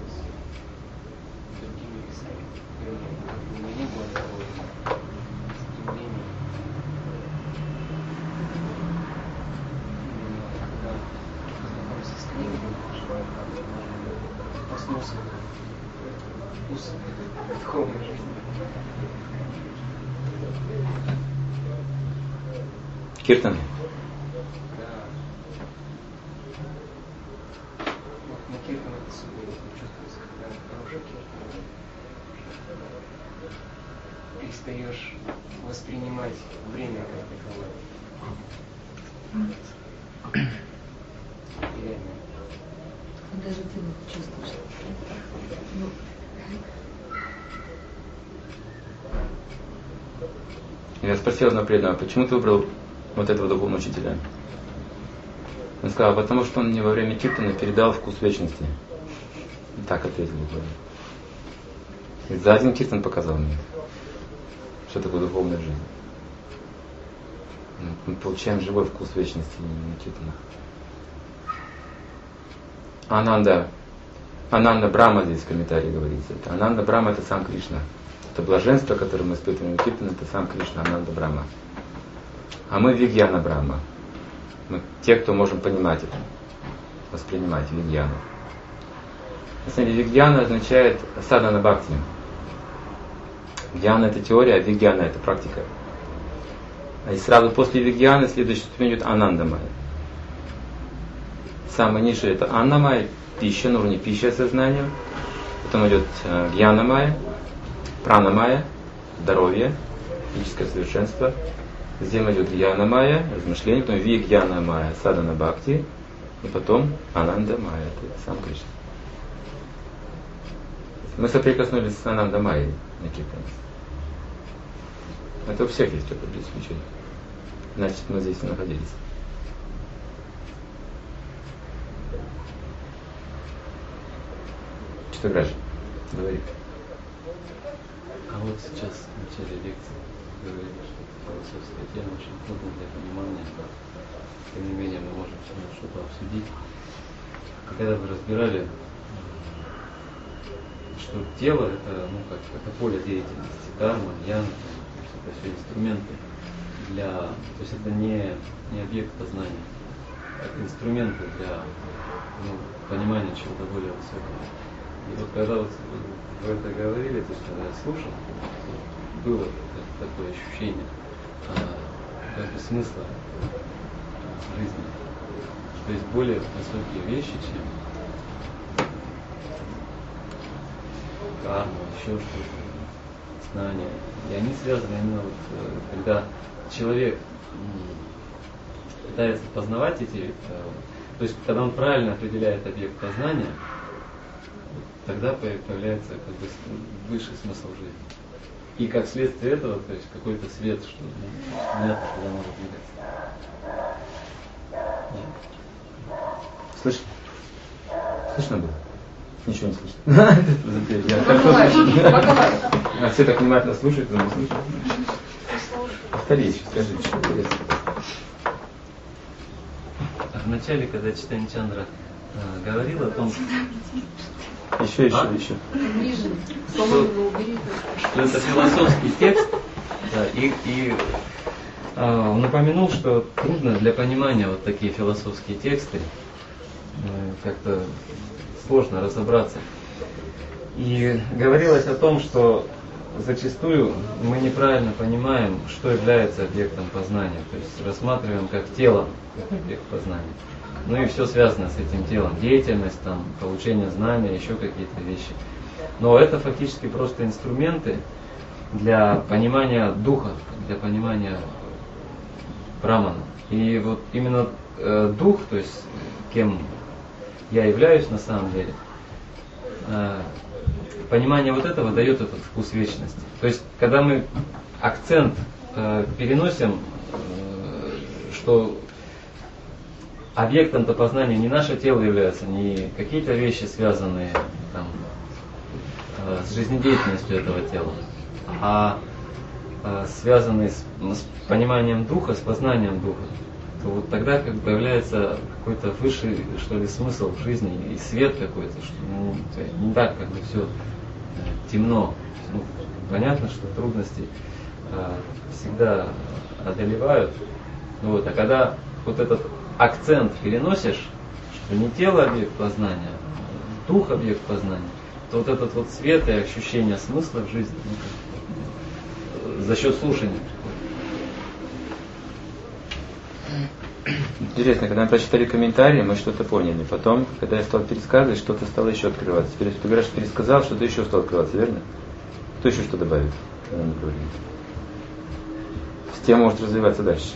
другими писаниями. У меня не было такого стремления. Когда познакомился с книгами, проснулся вкус духовной жизни. Киртаны? На киртанах особенно чувствуется, когда хороший киртан, перестаешь воспринимать время как таковое. Реально. Даже ты чувствуешь. Ну. Я спросил одного преданного, почему ты выбрал вот этого духовного учителя? Он сказал, потому что он мне во время киртана передал вкус вечности. И так ответил. И за один киртан показал мне, что такое духовная жизнь. Мы получаем живой вкус вечности на киртанах. Ананда Брахма здесь в комментарии говорится. Это Ананда Брахма — это сам Кришна. Это блаженство, которое мы испытываем в киртане, это сам Кришна, Ананда Брахма. А мы Вигьяна Брахма. Мы те, кто можем понимать это, воспринимать Вигьяну. На самом деле Вигьяна означает садхана бхакти. Гьяна — это теория, а Вигьяна — это практика. И сразу после Вигьяны следующая ступень идет Анандамая. Самое низшее — это Аннамая, пища, на уровне пищи сознания. Потом идет Гьянамая, Пранамая, здоровье, физическое совершенство. Затем идет Гьянамая, размышление, потом Вигьянамая, садхана бхакти, и потом Анандамая, это сам Кришна. Мы соприкоснулись с Анандамайей на киртане. Это у всех есть опыт без исключения. Значит, мы здесь и находились. Что, Граша? Говори. А вот сейчас в начале лекции говорили, что философская тема очень трудна для понимания. Тем не менее, мы можем что-то обсудить. Когда вы разбирали, что тело это, ну, как, это поле деятельности, карма, яна, это все инструменты для, то есть это не объект познания, это инструменты для понимания чего-то более высокого. И вот когда вот вы это говорили, то есть когда я слушал, было такое ощущение как бы смысла жизни, что есть более высокие вещи, чем карма, еще что-то, знания. И они связаны именно вот, когда человек пытается познавать эти, то есть когда он правильно определяет объект познания, тогда появляется как бы высший смысл жизни. И как следствие этого, то есть какой-то свет, что понятно, куда может двигаться. Слышно? Слышно было? Ничего не слышно. Я хорошо слышу. А все так внимательно слушают, но не слышат. Повтори еще, скажи, что интересно. Вначале, когда Чайтанья Чандра говорил о том, Еще. что это философский текст, да, и он упомянул, что трудно для понимания вот такие философские тексты, как-то сложно разобраться. И говорилось о том, что зачастую мы неправильно понимаем, что является объектом познания, то есть рассматриваем как тело, как объект познания. Ну и все связано с этим телом, деятельность, там, получение знания, еще какие-то вещи. Но это фактически просто инструменты для понимания духа, для понимания Брамана. И вот именно дух, то есть кем я являюсь на самом деле, понимание вот этого дает этот вкус вечности. То есть, когда мы акцент переносим, что объектом-то познания не наше тело является, не какие-то вещи, связанные там, с жизнедеятельностью этого тела, а связанные с пониманием духа, с познанием духа, то вот тогда как бы появляется какой-то высший, что ли, смысл в жизни и свет какой-то, что не так как бы все темно. Ну, понятно, что трудности всегда одолевают. Вот, а когда вот этот акцент переносишь, что не тело объект познания, а дух объект познания, то вот этот вот свет и ощущение смысла в жизни за счет слушания. Интересно, когда мы прочитали комментарии, мы что-то поняли. Потом, когда я стал пересказывать, что-то стало еще открываться. Теперь ты говоришь, пересказал, что-то еще стало открываться, верно? Кто еще что добавит? Тема может развиваться дальше.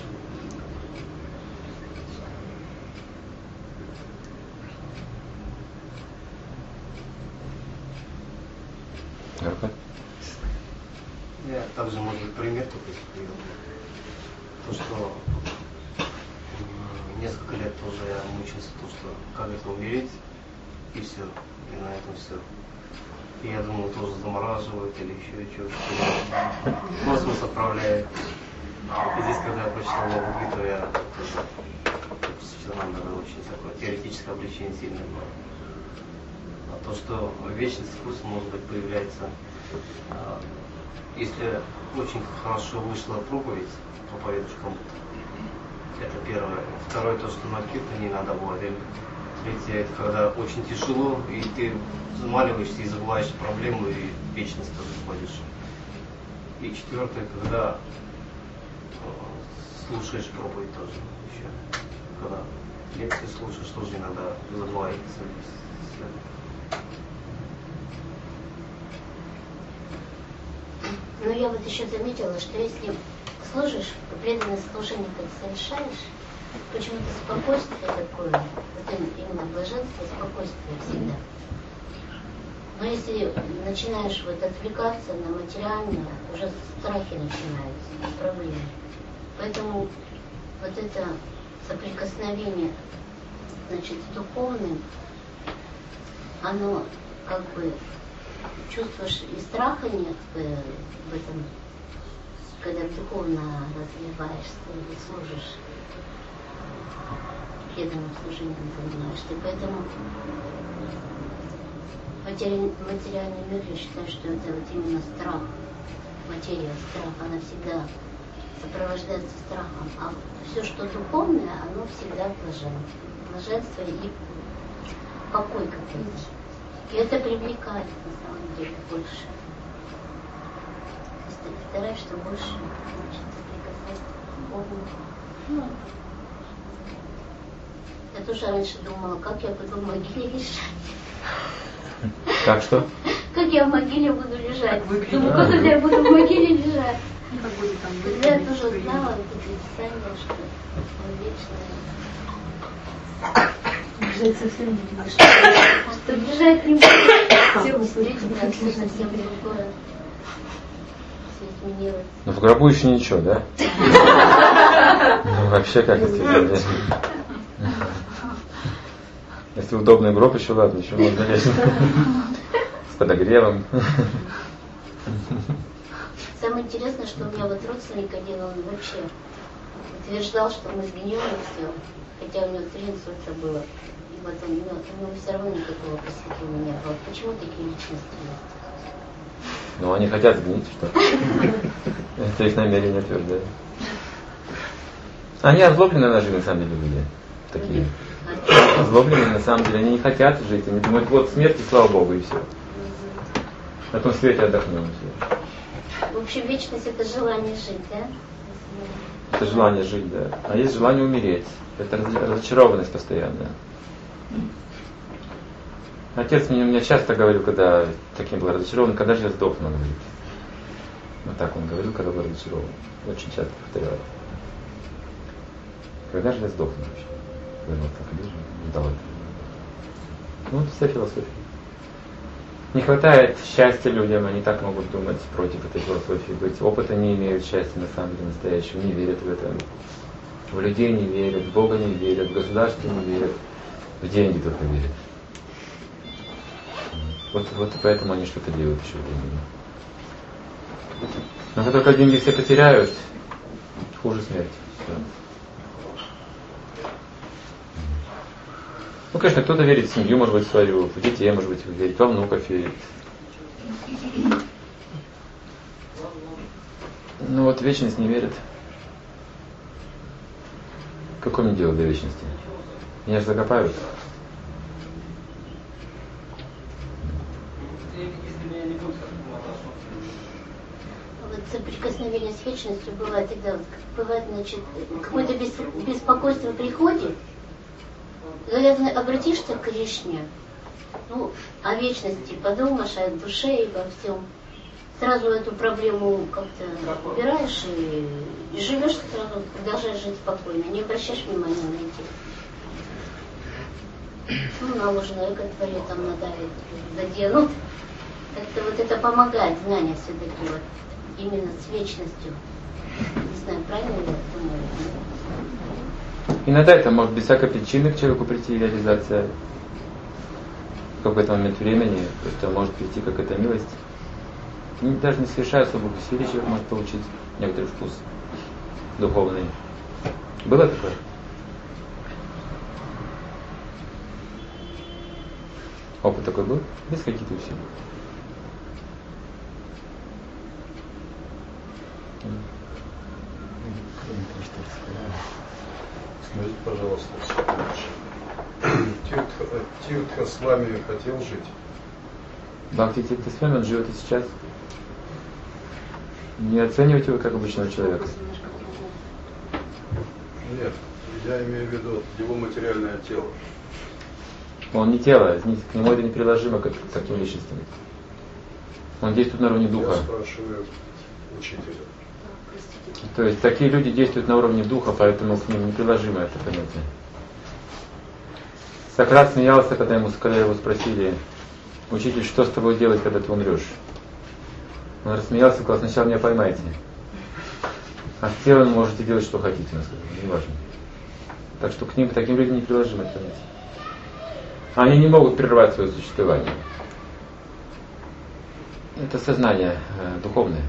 Я также, может быть, пример такой привел. То, что несколько лет тоже я мучился, то, что как это умереть, и все, и на этом все. И я думал, тоже замораживают или еще что-то. Космос отправляет. И здесь, когда я прочитал Бхагавад-гиту, я тоже, все нам надо очень такое теоретическое обличение сильное было. А то, что вечность вкуса, может быть, появляется, если очень хорошо вышла проповедь, проповедуешь кому-то. Это первое. Второе, то, что на кирту не надо было. Третье, это когда очень тяжело, и ты замаливаешься и забываешь проблему, и вечность тоже входишь. И четвертое, когда слушаешь проповедь тоже еще. Когда лекции слушаешь, тоже иногда забываешь. Но я вот еще заметила, что если служишь, преданное служение как совершаешь, почему-то спокойствие такое, вот именно блаженство, спокойствие всегда. Но если начинаешь вот отвлекаться на материальное, уже страхи начинаются, проблемы. Поэтому вот это соприкосновение, значит, с духовным, оно как бы чувствуешь, и страха нет в этом, когда духовно развиваешься или служишь, преданным служением занимаешься. Поэтому материальный мир, я считаю, что это вот именно страх, материя, страх, она всегда сопровождается страхом. А все, что духовное, оно всегда блаженство и покой какой-то. И это привлекает, на самом деле, больше. Если ты стараешься больше соприкасаться с Богом. Я тоже раньше думала, как я буду в могиле лежать. Как что? Как я в могиле буду лежать. Думаю, как это я буду в могиле лежать. Когда я тоже узнала это писание, что он вечный. Бежать совсем не будешь. Что бежать не буду. Все действительно, все совсем другое. видоизменируется. Ну в гробу еще ничего, да? Ну вообще как это? Если удобный гроб, еще ладно, еще можно лечь. С подогревом. Самое интересное, что у меня вот родственник один, он вообще утверждал, что мы сгнием и все. Хотя у него 3 инсульта было. И вот у него все равно никакого просветления не было. Почему такие личности есть? Ну они хотят сгнить, что? Это их намерение твердое. Они озлобленные на жизнь, на самом деле, люди. Такие. Озлобленные, на самом деле, они не хотят жить. Они думают, вот смерть, и слава Богу, и все. На том свете отдохнем. В общем, вечность — это желание жить, да? Это желание жить, да. А есть желание умереть. Это разочарованность постоянная. Отец мне у меня часто говорил, когда таким был разочарован, когда же я сдохну, он говорит. Вот так он говорил, когда был разочарован. Очень часто повторял. Когда же я сдохну вообще? Говорил так, где же ждал это? Ну, вот вся философия. Не хватает счастья людям, они так могут думать против этой философии быть. Опыта не имеют счастья на самом деле настоящего, не верят в это. В людей не верят, в Бога не верят, в государство не верят, в деньги только верят. Вот поэтому они что-то делают еще в деньги. Но как только деньги все потеряют, хуже смерти. Все. Ну, конечно, кто-то верит в семью, может быть, свою, в детей, может быть, верит, во внуков верит. Ну вот вечность не верит. Какое мне дело до вечности? Меня же закопают. Вот соприкосновение с вечностью бывает тогда, бывает, значит, какое-то беспокойство приходит. Наверное, обратишься к Кришне, ну, о вечности подумаешь, о душе и во всем. Сразу эту проблему как-то убираешь и живешь сразу, продолжаешь жить спокойно, не обращаешь внимания на эти. Ну, наложенные эко-твори там надавят, заденут. Как-то вот это помогает, знание все-таки вот, именно с вечностью. Не знаю, правильно я думаю? Иногда это может без всякой причины к человеку прийти реализация. В какой-то момент времени просто может прийти какая-то милость. Даже не совершая особых усилий, человек может получить некоторый вкус духовный. Было такое? Опыт такой был? Без каких-то усилий. Скажите, пожалуйста, Тиртха с вами хотел жить? Бхакти Тиртха с вами, он живет и сейчас. Не оценивайте его как обычного человека. Нет, я имею в виду его материальное тело. Он не тело, к нему это неприложимо к таким личностям. Он действует на уровне духа. Я спрашиваю учителя. То есть такие люди действуют на уровне духа, поэтому к ним неприложимо это понятие. Сократ смеялся, когда его спросили: учитель, что с тобой делать, когда ты умрешь? Он рассмеялся и сказал: сначала меня поймайте. А с телом можете делать, что хотите, он сказал, не важно. Так что к ним, таким людям неприложимо это понятие. Они не могут прервать свое существование. Это сознание духовное.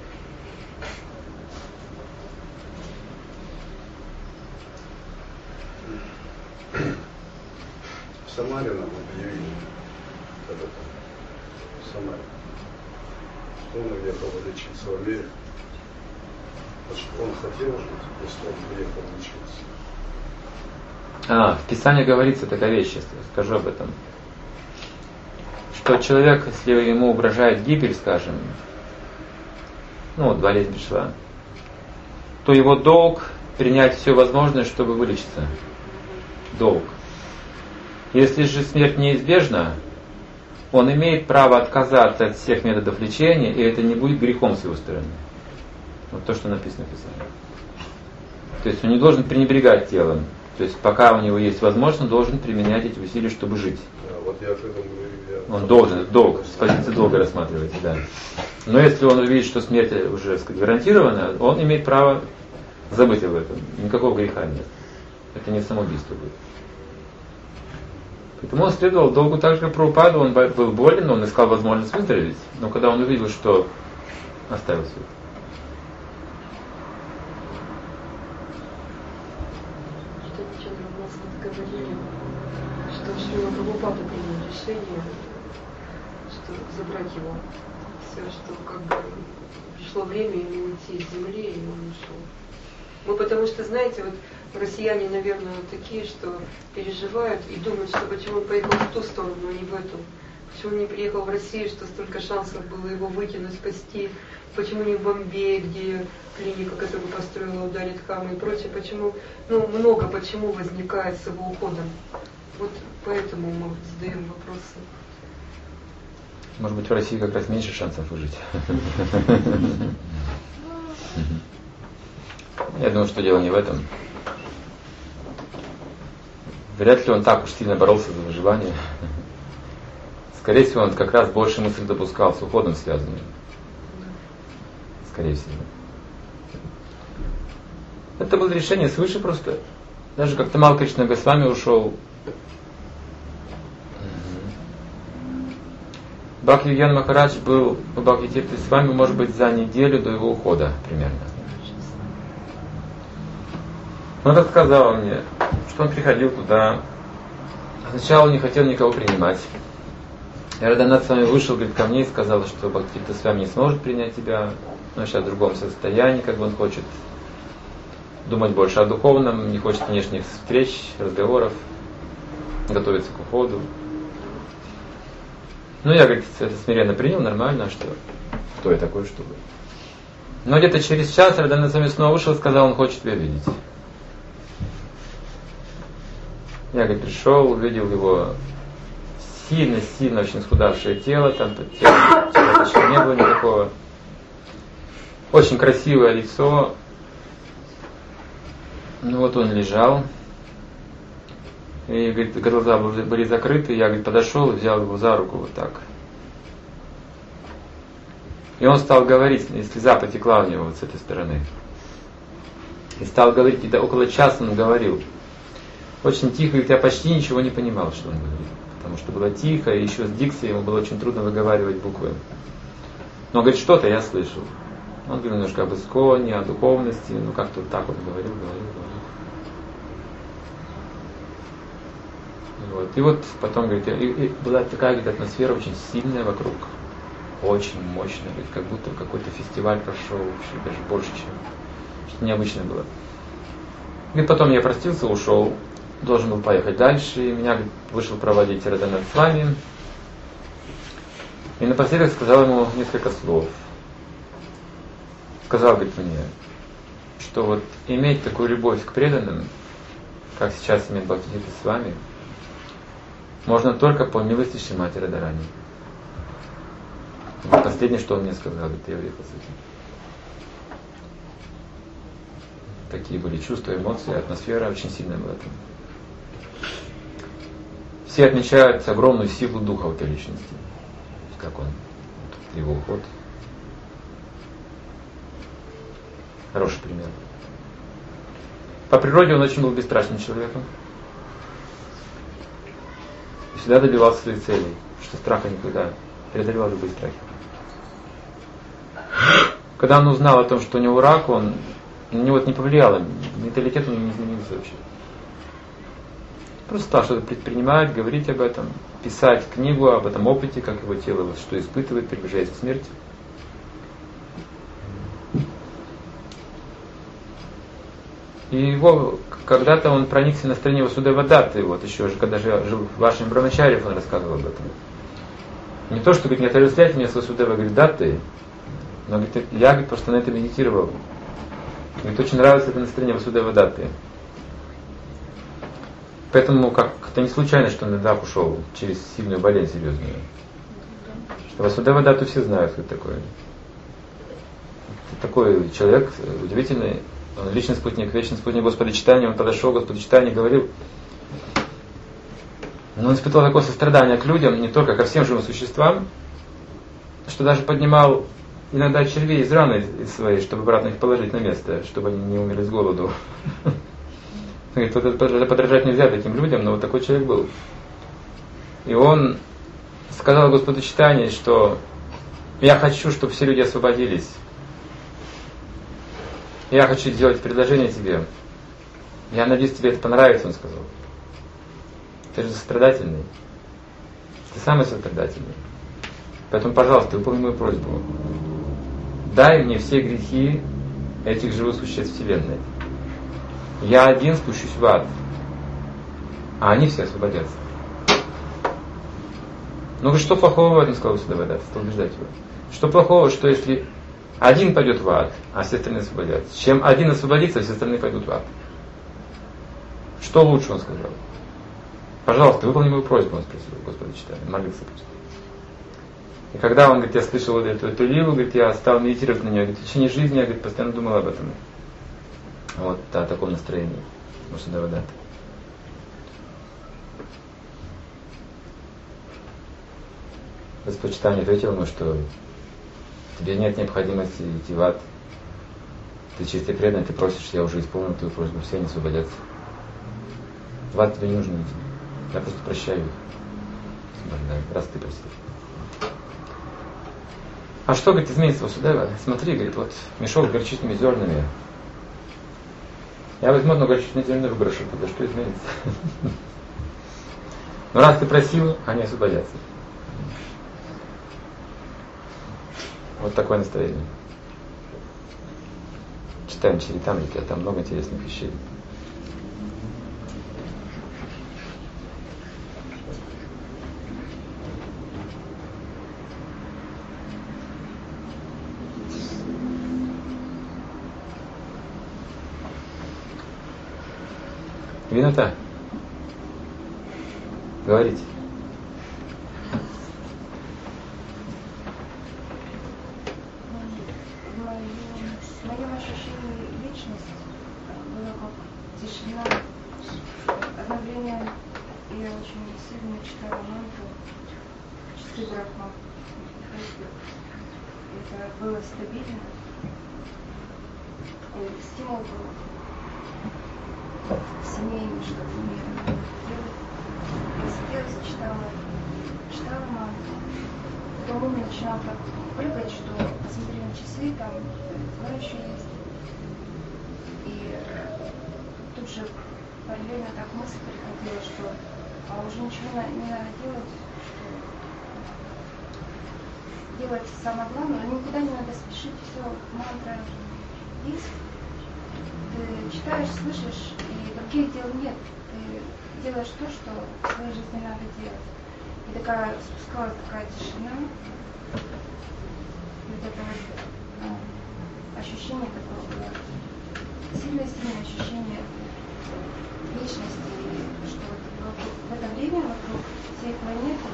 В Самаре нам объявили, когда-то в Самаре, что он уехал лечиться в Америку. Потому что он хотел жить, если он уехал лечиться. В Писании говорится такая вещь, сейчас скажу об этом. Что человек, если ему угрожает гибель, скажем, болезнь пришла, то его долг принять все возможное, чтобы вылечиться. Долг. Если же смерть неизбежна, он имеет право отказаться от всех методов лечения, и это не будет грехом с его стороны. Вот то, что написано в Писании. То есть он не должен пренебрегать телом. То есть пока у него есть возможность, он должен применять эти усилия, чтобы жить. Вот я к этому говорю. Он должен, долг, с позиции долга рассматривается, да. Но если он увидит, что смерть уже, так сказать, гарантирована, он имеет право забыть об этом. Никакого греха нет. Это не самоубийство будет. Поэтому он следовал долгу так же, как Прабхупаду. Он был болен, он искал возможность выздороветь. Но когда он увидел, что оставил все. Говорили, что Шрила Прабхупада принял решение, что забрать его. Все, что как бы пришло время ему уйти из земли, и он ушел. Мы потому что, знаете, вот россияне, наверное, вот такие, что переживают и думают, что почему он поехал в ту сторону, а не в эту. Почему он не приехал в Россию, что столько шансов было его вытянуть, спасти. Почему не в Бомбее, где клиника, которую построила Удали Дхамма и прочее. Почему, много почему возникает с его уходом. Вот поэтому мы задаем вопросы. Может быть, в России как раз меньше шансов выжить. Я думаю, что дело не в этом. Вряд ли он так уж сильно боролся за выживание. Скорее всего, он как раз больше мыслей допускал с уходом связанным. Скорее всего. Это было решение свыше просто. Даже как Тамал Кришна Госвами ушел. Бхакти-Вигьян Махарадж был у Бхакти-Тирта с вами, может быть, за неделю до его ухода примерно. Он рассказал мне, что он приходил туда. Сначала не хотел никого принимать. И Радханат с вами вышел, говорит, ко мне и сказал, что Бхакти-Тирта с вами не сможет принять тебя. Он сейчас в другом состоянии, как бы он хочет думать больше о духовном, не хочет внешних встреч, разговоров, готовиться к уходу. Я, говорит, это смиренно принял, нормально, а что? Кто я такой, чтобы? Но где-то через час Радханат с вами снова вышел и сказал, он хочет тебя видеть. Я, говорит, пришел, увидел его сильно очень схудавшее тело, там тело почти не было никакого. Очень красивое лицо. Вот он лежал. И, говорит, глаза были закрыты. Я, говорит, подошел и взял его за руку вот так. И он стал говорить, и слеза потекла у него вот с этой стороны. И стал говорить, где-то около часа он говорил. Очень тихо, говорит, я почти ничего не понимал, что он говорит. Потому что было тихо, и еще с дикцией ему было очень трудно выговаривать буквы. Но, говорит, что-то я слышал. Он говорил немножко об исконе, о духовности, как-то вот так вот говорил. И вот потом, говорит, и была такая, говорит, атмосфера очень сильная вокруг, очень мощная, говорит, как будто какой-то фестиваль прошел, вообще даже больше, чем что необычно было. И потом я простился, ушел, должен был поехать дальше, и меня, говорит, вышел проводить Радханат с вами, и напоследок сказал ему несколько слов. Сказал, говорит, мне, что вот иметь такую любовь к преданным, как сейчас имеет Бхакти-Тирта с вами, можно только по милости Шримати Радхарани. Вот последнее, что он мне сказал, говорит, я уехал с этим. Такие были чувства, эмоции, атмосфера очень сильная была там. Все отмечают огромную силу духа в этой личности. Как он, его уход. Хороший пример. По природе он очень был бесстрашным человеком. И всегда добивался своих целей, что страха никогда преодолевал любые страхи. Когда он узнал о том, что у него рак, на него это не повлияло, менталитет у него не изменился вообще. Просто стал что-то предпринимать, говорить об этом, писать книгу об этом опыте, как его тело, что испытывает, приближается к смерти. И его, когда-то он проникся на стороне Васудева Датты, вот еще же, когда жил в вашем Брамачарьев, он рассказывал об этом. Не то, что, говорит, не отождествляйте меня с Васудева, говорит, Даттой, но, говорит, я, говорит, просто на это медитировал. Говорит, очень нравится это настроение Васудева Датты. Поэтому как-то не случайно, что он на Дак ушел через сильную болезнь серьезную. Что Васудева Датту все знают, кто такой. Такой человек удивительный. Он личный спутник, вечный спутник Господа Читания. Он подошел к Господу Читания и говорил. Но он испытывал такое сострадание к людям, не только ко всем живым существам, что даже поднимал иногда червей из раны своей, чтобы обратно их положить на место, чтобы они не умерли с голоду. Говорит, вот это подражать нельзя таким людям, но вот такой человек был. И он сказал Господу Чайтанье, что я хочу, чтобы все люди освободились. Я хочу сделать предложение тебе. Я надеюсь, тебе это понравится, он сказал. Ты же сострадательный. Ты самый сострадательный. Поэтому, пожалуйста, выполни мою просьбу. Дай мне все грехи этих живых существ Вселенной. Я один спущусь в ад, а они все освободятся. Ну что плохого в этом, сказал Васудевадата, стал убеждать его. Что плохого, что если один пойдет в ад, а все остальные освободятся. Чем один освободится, все остальные пойдут в ад. Что лучше, он сказал. Пожалуйста, выполни мою просьбу, он спросил Господа Чайтаньи, молился просто. И когда он говорит, я слышал вот эту лилу, говорит, я стал медитировать на нее, говорит, в течение жизни я говорит, постоянно думал об этом. Вот о таком настроении. Васудевадата. Господь Чайтанья ответил ему, что тебе нет необходимости идти в ад. Ты чистый преданный, ты просишь, я уже исполнил твою просьбу, все они освободятся. В ад тебе не нужно идти. Я просто прощаю их. Раз ты просил. А что, говорит, изменится Васудева? Смотри, говорит, вот мешок с горчичными зернами. Я возьму одно горчичное зерно, выброшу туда, что изменится? Но раз ты просил, они освободятся. Вот такое настроение. Читаем Чаритамриту, а там много интересных вещей. Винота. Говорите. В моем ощущении личность была как тишина. Одновременно я очень сильно читала мантру часы Брахма. Это было стабильно. Такой стимул был. Семейный, чтобы умеренно делать. Я сидела, читала мантру. Потом ум начинал так прыгать, что посмотри на часы, там скоро еще есть. И тут же параллельно так мысль приходила, что уже ничего не надо делать, что делать самое главное, никуда не надо спешить, все, мантра есть. Ты читаешь, слышишь, и других дел нет. Ты делаешь то, что в своей жизни надо делать. И такая спускалась такая тишина. И вот это вот ощущение такое было. Сильное ощущение вечности. И что вот в это время вокруг всей планеты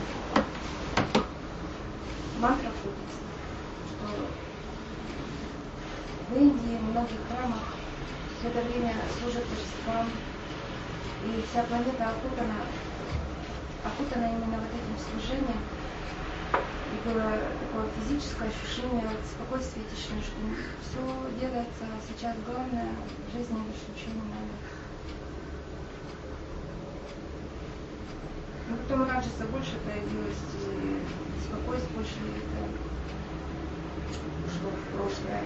мантра крутится. Что в Индии, в многих храмах в это время служат божествам, и вся планета окутана именно вот этим служением. И было такое физическое ощущение спокойствия и тишины, что все делается сейчас главное в жизни, больше ничего не надо. Но потом у Раджаса больше появилось, и спокойствие больше это ушло в прошлое.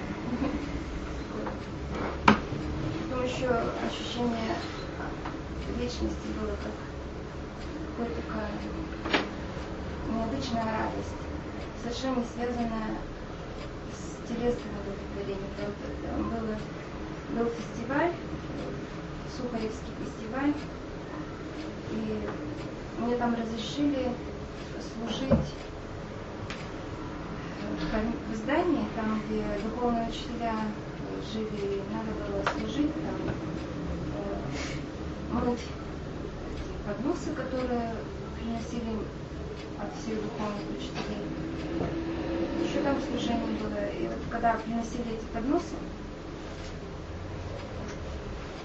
Потом еще ощущение вечности было как какая-то такая необычная радость, совершенно не связанная с телесным удовлетворением. Был фестиваль, Сухаревский фестиваль, и мне там разрешили служить в здании, там, где духовные учителя жили, и надо было служить, там, мыть подносы, которые приносили от всех духовных учителей. Еще там служение было. И вот когда приносили эти подносы,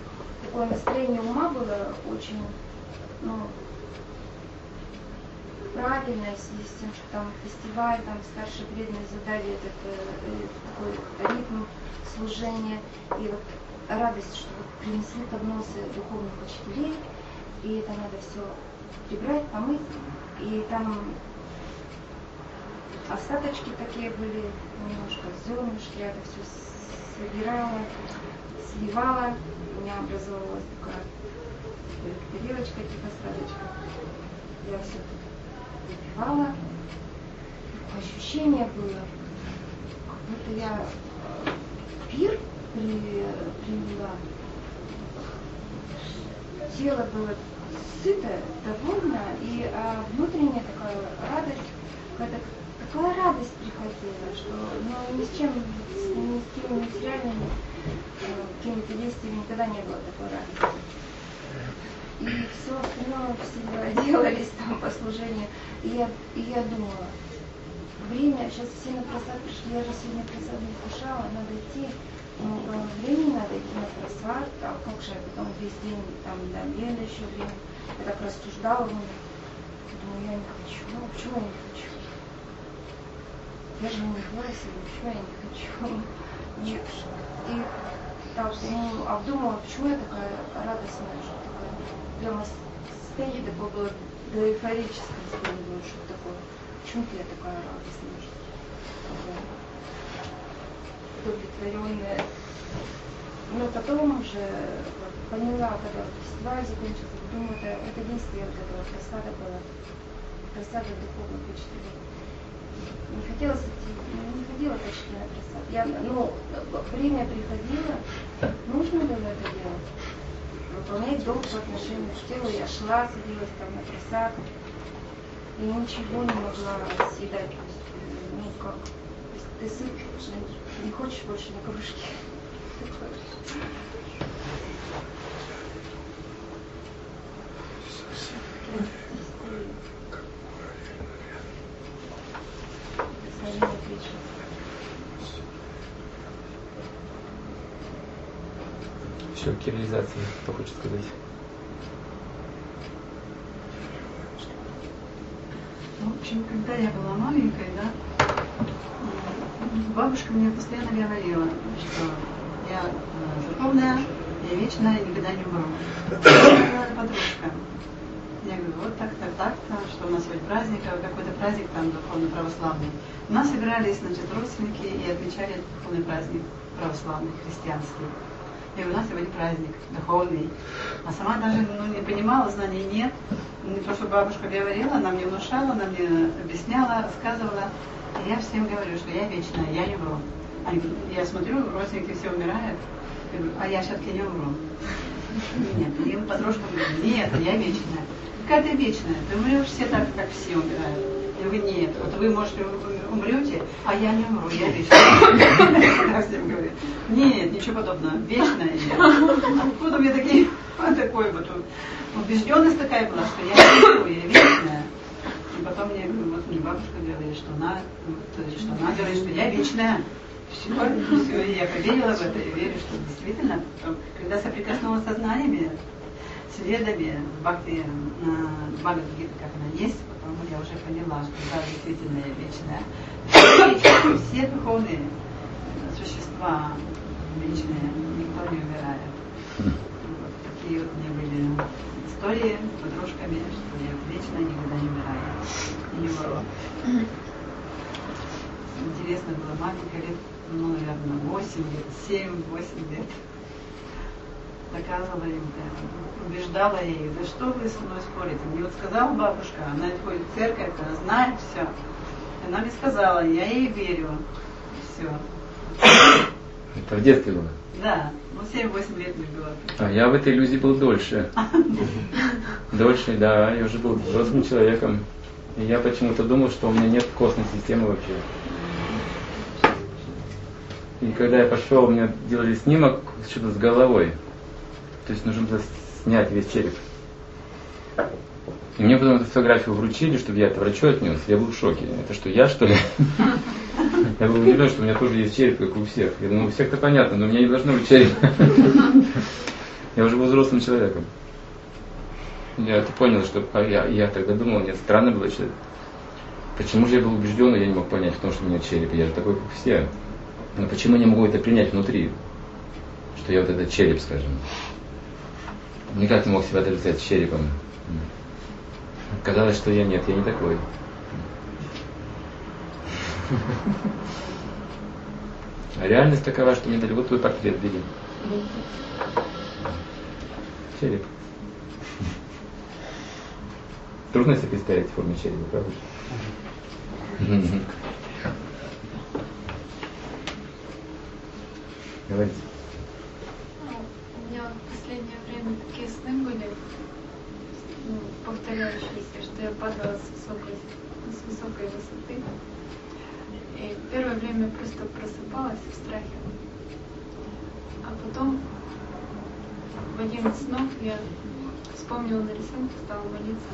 такое настроение ума было очень, правильно, в связи с тем, что там фестиваль, там старшие преданные задали этот такой ритм служения. И вот радость, что вот принесли подносы духовных учителей, и это надо все прибрать, помыть, и там остаточки такие были, немножко зернышки, я это все собирала, сливала, у меня образовалась такая тарелочка, типа сладочка. Я все это выпивала, такое ощущение было, как будто я пир приняла. Тело было сытое, довольно, и внутренняя такая радость, такая радость приходила, что ни с чем, ни с какими материальными какими-то действиями никогда не было такой радости. И все остальное всегда делались там по служению. И я думала, время, сейчас все на просад пришли, я же сегодня просад не вкушала, надо идти. Времени надо идти на просад, а как же я потом весь день там до обеда еще время. Я так рассуждала, думаю, я не хочу. Ну, почему я не хочу? Я же не выросла, почему я не хочу? И так, обдумала, почему я такая радостная, что такая, прямо состояние такое было, до эйфорическое состояние, что такое. Почему-то я такая радостная, что такая удовлетворенная. Но потом уже поняла, когда фестиваль закончился, думаю, это действие вот этого просада было, просада духовных учителей. Не хотелось идти, не ходила почти на просад. Время приходило, нужно было это делать. Выполнять долг по отношению к телу. Я шла, садилась там на просад, и ничего не могла съедать. Ну как, ты сыт, не хочешь больше на кружке. Еще кириллизация, кто хочет сказать? В общем, когда я была маленькой, да, бабушка мне постоянно говорила, что я духовная, я вечная, никогда не умру. Подружка. Я говорю, вот так-то, так-то, что у нас сегодня праздник, какой-то праздник там духовно-православный. У нас собирались, значит, родственники и отмечали духовный праздник православный, христианский. И у нас сегодня праздник духовный. А сама даже не понимала, знаний нет. Не то, что бабушка говорила, она мне внушала, она мне объясняла, рассказывала. И я всем говорю, что я вечная, я не умру. Я смотрю, родственники все умирают. Я говорю, а я все-таки не умру. Нет, и подружка говорит, нет, я вечная. Какая ты вечная? Ты умрешь все так, как все умирают. Я говорю, нет, вот вы, может, умрете, а я не умру, я вечная. Я всем говорю, нет, ничего подобного, вечная я. Откуда у меня такой вот убежденность такая была, что я не умру, я вечная. И потом мне бабушка говорит, что она говорит, что я вечная. Все, и я поверила в это, и верю, что действительно, когда соприкоснулась со знаниями, с ведами, Бхакти, Бхагавад-гита, как она есть, потом я уже поняла, что да, действительно я вечная. Все духовные существа вечные, никто не умирает. Вот такие вот у меня были истории с подружками, что я вечно никогда не умираю. И не умру. Интересно было, маленькая лет, наверное, 8 лет, 7-8 лет. Доказывала им, убеждала ей, да что вы со мной спорите? Мне вот сказала бабушка, она ходит в церковь, она знает все. Она мне сказала, я ей верю. Все. Это в детстве было? Да, 7-8 лет мне было. А я в этой иллюзии был дольше. Дольше, да, я уже был взрослым человеком. И я почему-то думал, что у меня нет костной системы вообще. И когда я пошел, у меня делали снимок что-то с головой. То есть нужно было снять весь череп. И мне потом эту фотографию вручили, чтобы я это врачу отнес. Я был в шоке. Это что, я что ли? Я был удивлен, что у меня тоже есть череп, как у всех. Я думаю, у всех-то понятно, но у меня не должно быть череп. Я уже был взрослым человеком. Ты понял, что я тогда думал, нет, странно было, что почему же я был убежден, я не мог понять в том, что у меня череп, я же такой, как все. Но почему я не могу это принять внутри, что я вот этот череп, скажем. Никак не мог себя отрицать с черепом. Казалось, что я не такой. А реальность такова, что мне дали вот твой портрет, видим. Череп. Трудно себе представить в форме черепа, правда? Говорите. У меня в последнее время такие сны были, повторяющиеся, что я падала с высокой высоты. И первое время я просто просыпалась в страхе. А потом в один из снов я вспомнила на рисунке, стала молиться.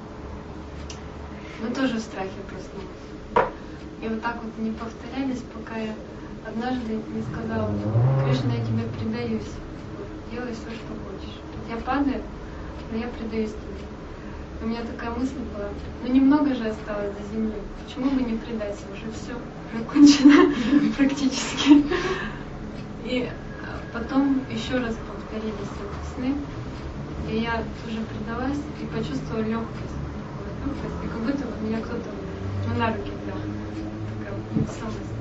Но тоже в страхе проснулась. И вот так вот они повторялись, пока я однажды не сказала: Кришна, я тебе предаюсь, делай все, что хочешь. Я падаю, но я предаюсь тебе. У меня такая мысль была: немного же осталось до земли, почему бы не предаться, уже все, уже кончено практически. И потом еще раз повторились эти сны, и я тоже предалась и почувствовала легкость, и как будто меня кто-то на руки взял, такая невесомость.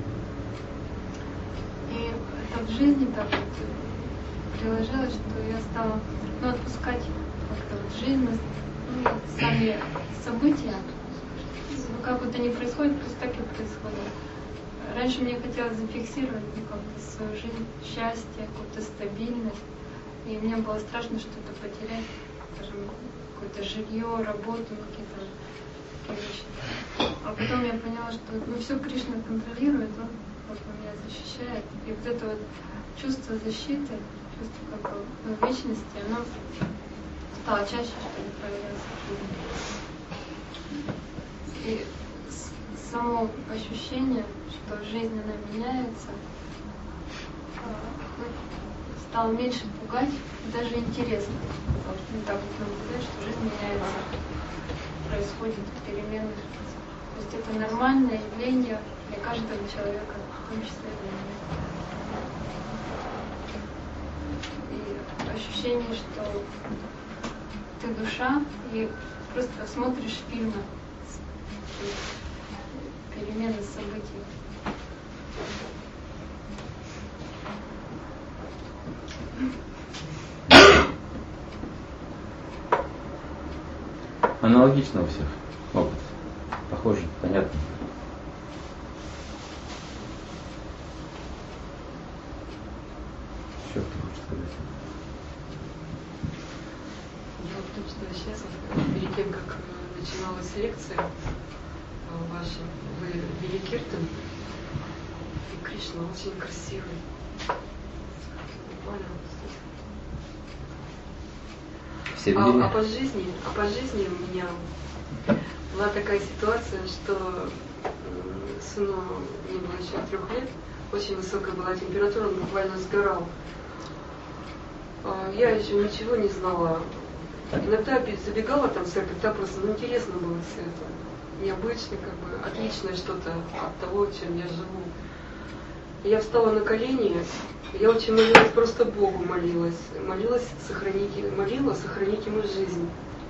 И это в жизни так вот приложилось, что я стала отпускать как-то вот жизнь, сами события, как вот они происходят, просто так и происходят. Раньше мне хотелось зафиксировать как-то свою жизнь, счастье, какую-то стабильность, и мне было страшно что-то потерять, скажем, какое-то жилье, работу, какие-то вещи. А потом я поняла, что все Кришна контролирует, он вот меня защищает, и вот это вот чувство защиты, чувство как бы вечности, оно стало чаще, что ли, проявляться в жизни. И само ощущение, что жизнь, она меняется, стало меньше пугать, даже интересно. Потому что не так вот наблюдать, что жизнь меняется, происходит перемены. То есть это нормальное явление для каждого человека, в том числе для меня. И ощущение, что ты душа, и просто смотришь фильмы, перемены событий. Аналогично у всех опыт. Похоже, понятно. Что ты хочешь сказать? Дело в том, что сейчас, перед тем, как начиналась лекция ваша, вы вели киртан, и Кришна очень красивый. Буквально. А по жизни у меня была такая ситуация, что сыну не было еще 3 лет, очень высокая была температура, он буквально сгорал. Я еще ничего не знала. Иногда забегала там в церковь, да, просто интересно было все это. Необычно, как бы, отличное что-то от того, чем я живу. Я встала на колени, я очень молилась, просто Богу молилась. Молила, сохранить ему жизнь.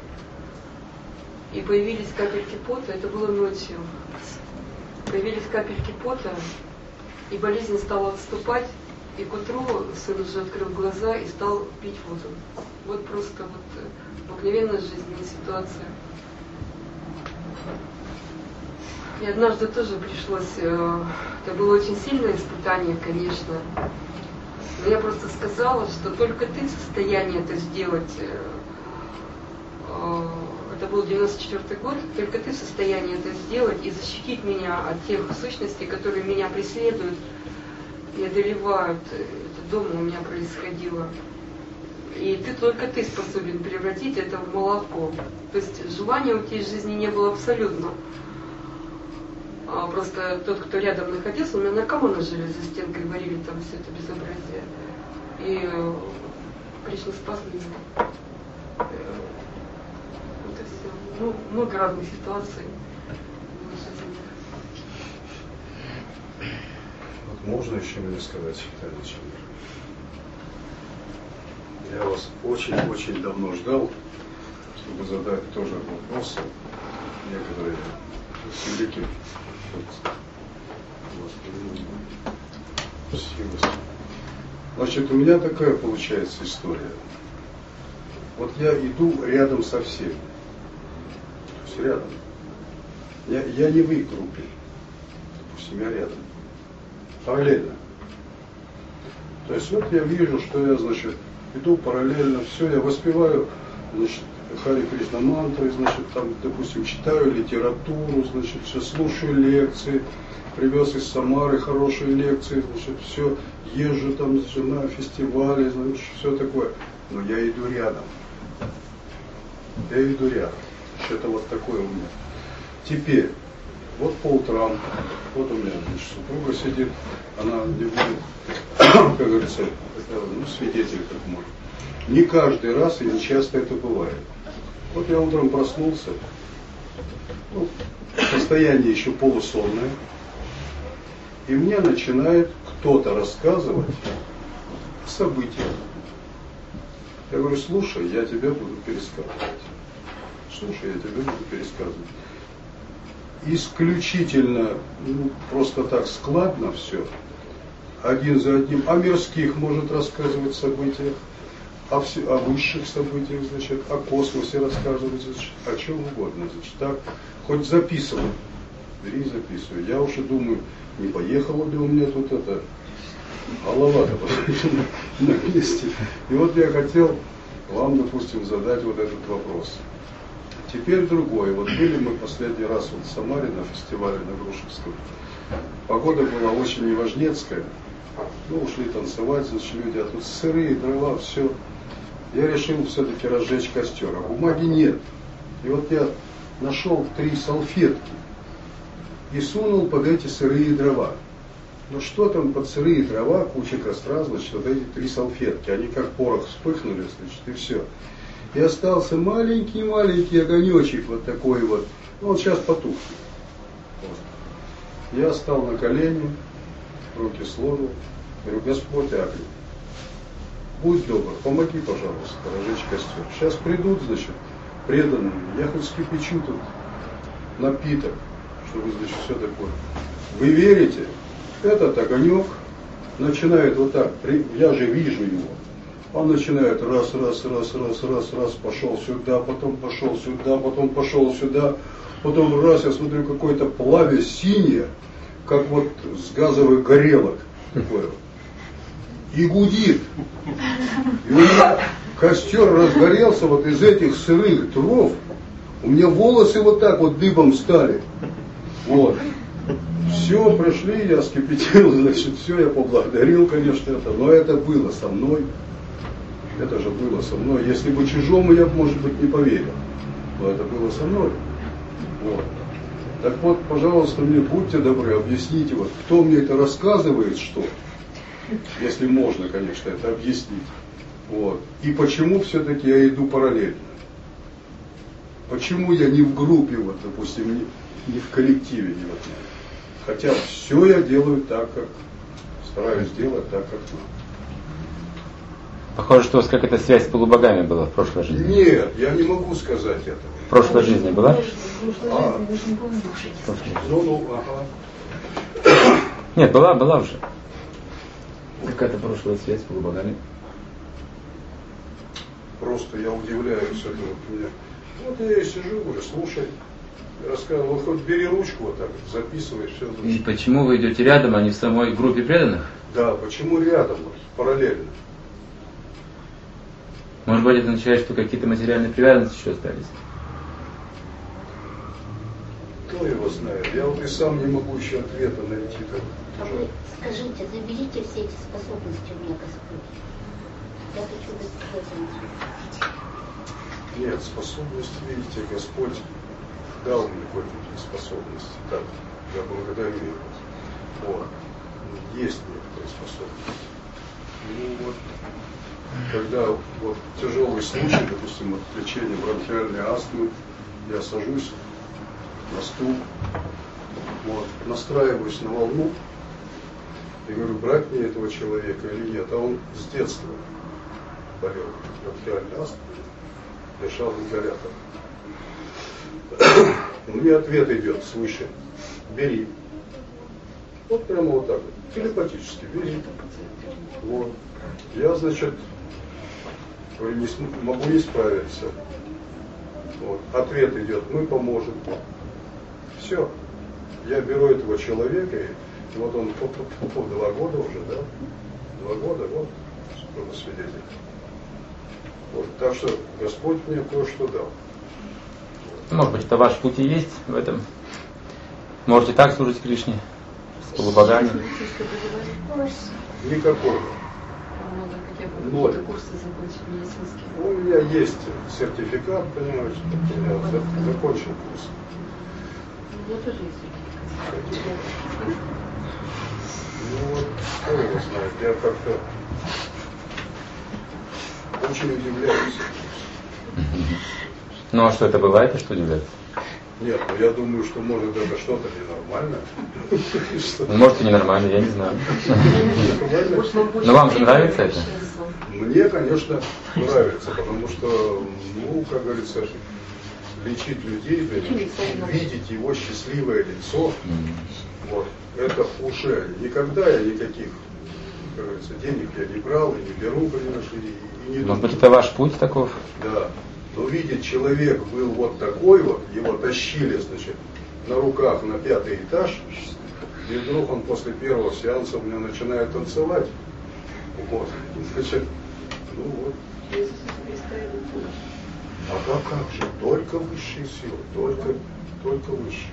И появились капельки пота, это было ночью. Появились капельки пота, и болезнь стала отступать. И к утру сын уже открыл глаза и стал пить воду. Вот просто вот обыкновенная жизненная ситуация. И однажды тоже пришлось, это было очень сильное испытание, конечно. Но я просто сказала, что только ты в состоянии это сделать. Это был 94-й год, только ты в состоянии это сделать и защитить меня от тех сущностей, которые меня преследуют и одолевают. Это дома у меня происходило. И только ты способен превратить это в молоко. То есть желания у тебя в жизни не было абсолютно. Просто тот, кто рядом находился, у меня наркоманы жили за стенкой, варили там все это безобразие. И Кришна спас меня. Ну, много разных ситуаций. Вот можно еще мне сказать, Александр? Я вас очень-очень давно ждал, чтобы задать тоже вопросы. Некоторые велики. Спасибо. Значит, у меня такая получается история. Вот я иду рядом со всеми. То есть рядом. Я не в их группе. Допустим, я рядом. Параллельно. То есть вот я вижу, что я, значит, иду параллельно, все, я воспеваю, значит, Хари Кришна мантры, значит, там, допустим, читаю литературу, значит, все, слушаю лекции, привез из Самары хорошие лекции, значит, все, езжу там, значит, на фестивале, значит, все такое. Но я иду рядом. Я иду рядом. Это вот такое у меня. Теперь, вот по утрам, вот у меня, значит, супруга сидит, она не будет, как говорится, это, свидетель как мой. Не каждый раз и не часто это бывает. Вот я утром проснулся, состояние еще полусонное, и мне начинает кто-то рассказывать о событиях. Я говорю, слушай, я тебе буду пересказывать. Слушай, я тебе буду пересказывать. Исключительно, просто так складно все. Один за одним. О мирских может рассказывать событиях, о высших событиях, значит, о космосе рассказывать, значит, о чем угодно. Значит, так, хоть записывай. Бери и записывай. Я уже думаю, не поехала ли у меня тут это, голова-то на месте. И вот я хотел вам, допустим, задать вот этот вопрос. Теперь другой. Вот были мы последний раз вот в Самаре на фестивале на Грушевском. Погода была очень неважнецкая. Ушли танцевать, значит, люди, а тут сырые дрова, все. Я решил все-таки разжечь костер, а бумаги нет. И вот я нашел 3 салфетки и сунул под эти сырые дрова. Ну что там под сырые дрова, куча костра, значит, вот эти 3 салфетки. Они как порох вспыхнули, значит, и все. И остался маленький огонечек вот такой вот. Ну, он сейчас потух. Вот. Я стал на колени, руки сложил. Говорю, Господь Агни, будь добр, помоги, пожалуйста, разжечь костер. Сейчас придут, значит, преданные. Я хоть скипячу тут напиток, чтобы, значит, все такое. Вы верите? Этот огонек начинает вот так, я же вижу его. Он начинает раз, пошел сюда, потом пошел сюда, потом пошел сюда, потом раз, я смотрю, какое-то пламя синее, как вот с газовых горелок, такое, и гудит. И у меня костер разгорелся вот из этих сырых дров, у меня волосы вот так вот дыбом стали. Вот. Все, пришли, я скипятил, значит, все, я поблагодарил, конечно, это, но это было со мной. Это же было со мной. Если бы чужому, я бы, может быть, не поверил. Но это было со мной. Вот. Так вот, пожалуйста, мне будьте добры, объясните, вот, кто мне это рассказывает, что, если можно, конечно, это объяснить. Вот. И почему все-таки я иду параллельно? Почему я не в группе, вот, допустим, не в коллективе, не вот. Хотя все я делаю так, как стараюсь делать так, как надо. Похоже, что у вас какая-то связь с полубогами была в прошлой жизни. Нет, я не могу сказать этого. В прошлой жизни была? Нет, была уже. Какая-то прошлая связь с полубогами. Просто я удивляюсь этому. Вот я сижу, говорю, слушай, рассказываю, вот хоть бери ручку вот так, записывай все. И почему вы идете рядом, а не в самой группе преданных? Да, почему рядом, параллельно? Может быть, это означает, что какие-то материальные привязанности еще остались? Кто его знает? Я вот и сам не могу еще ответа найти. А вы скажите, заберите все эти способности у меня, Господь. Я хочу быть способностью. Нет, способности, видите, Господь дал мне кое-какие способности. Так, я благодарю его. Вот. Есть некоторые способности. Ну вот, когда вот тяжелый случай, допустим, от лечения бронхиальной астмы, я сажусь на стул, вот, настраиваюсь на волну и говорю, брать мне этого человека или нет. А он с детства болел бронхиальной астмой, дышал ингалятором. Мне ответ идет свыше. Бери. Вот прямо вот так вот. Телепатически бери. Вот. Я, значит, говорю, могу не справиться. Вот. Ответ идет, мы поможем. Все. Я беру этого человека, и вот он 2 года уже, да? 2 года, вот, чтобы свидетель. Вот. Так что Господь мне кое-что дал. Может быть, это ваш путь и есть в этом. Можете так служить Кришне, с полубогами. Никакой. Ноль. У меня есть сертификат, понимаешь, я закончил курс. У меня тоже есть сертификат. Ну вот, кто его знает, я как-то очень удивляюсь. Ну а что это бывает, и что удивляется? Нет, ну я думаю, что может это что-то ненормальное. Ну, может и ненормально, я не знаю. Но вам же нравится это? Мне, конечно, нравится, потому что, ну, как говорится, лечить людей, видеть его счастливое лицо, вот, это уже никогда я никаких, как говорится, денег я не брал и не беру, понимаешь, и не думаю. Может быть, это ваш путь таков? Да. Но видеть, человек был вот такой вот, его тащили, значит, на руках на 5-й этаж, и вдруг он после первого сеанса у меня начинает танцевать. Вот. Значит, ну вот. А как же? Только высшие силы, только высшие.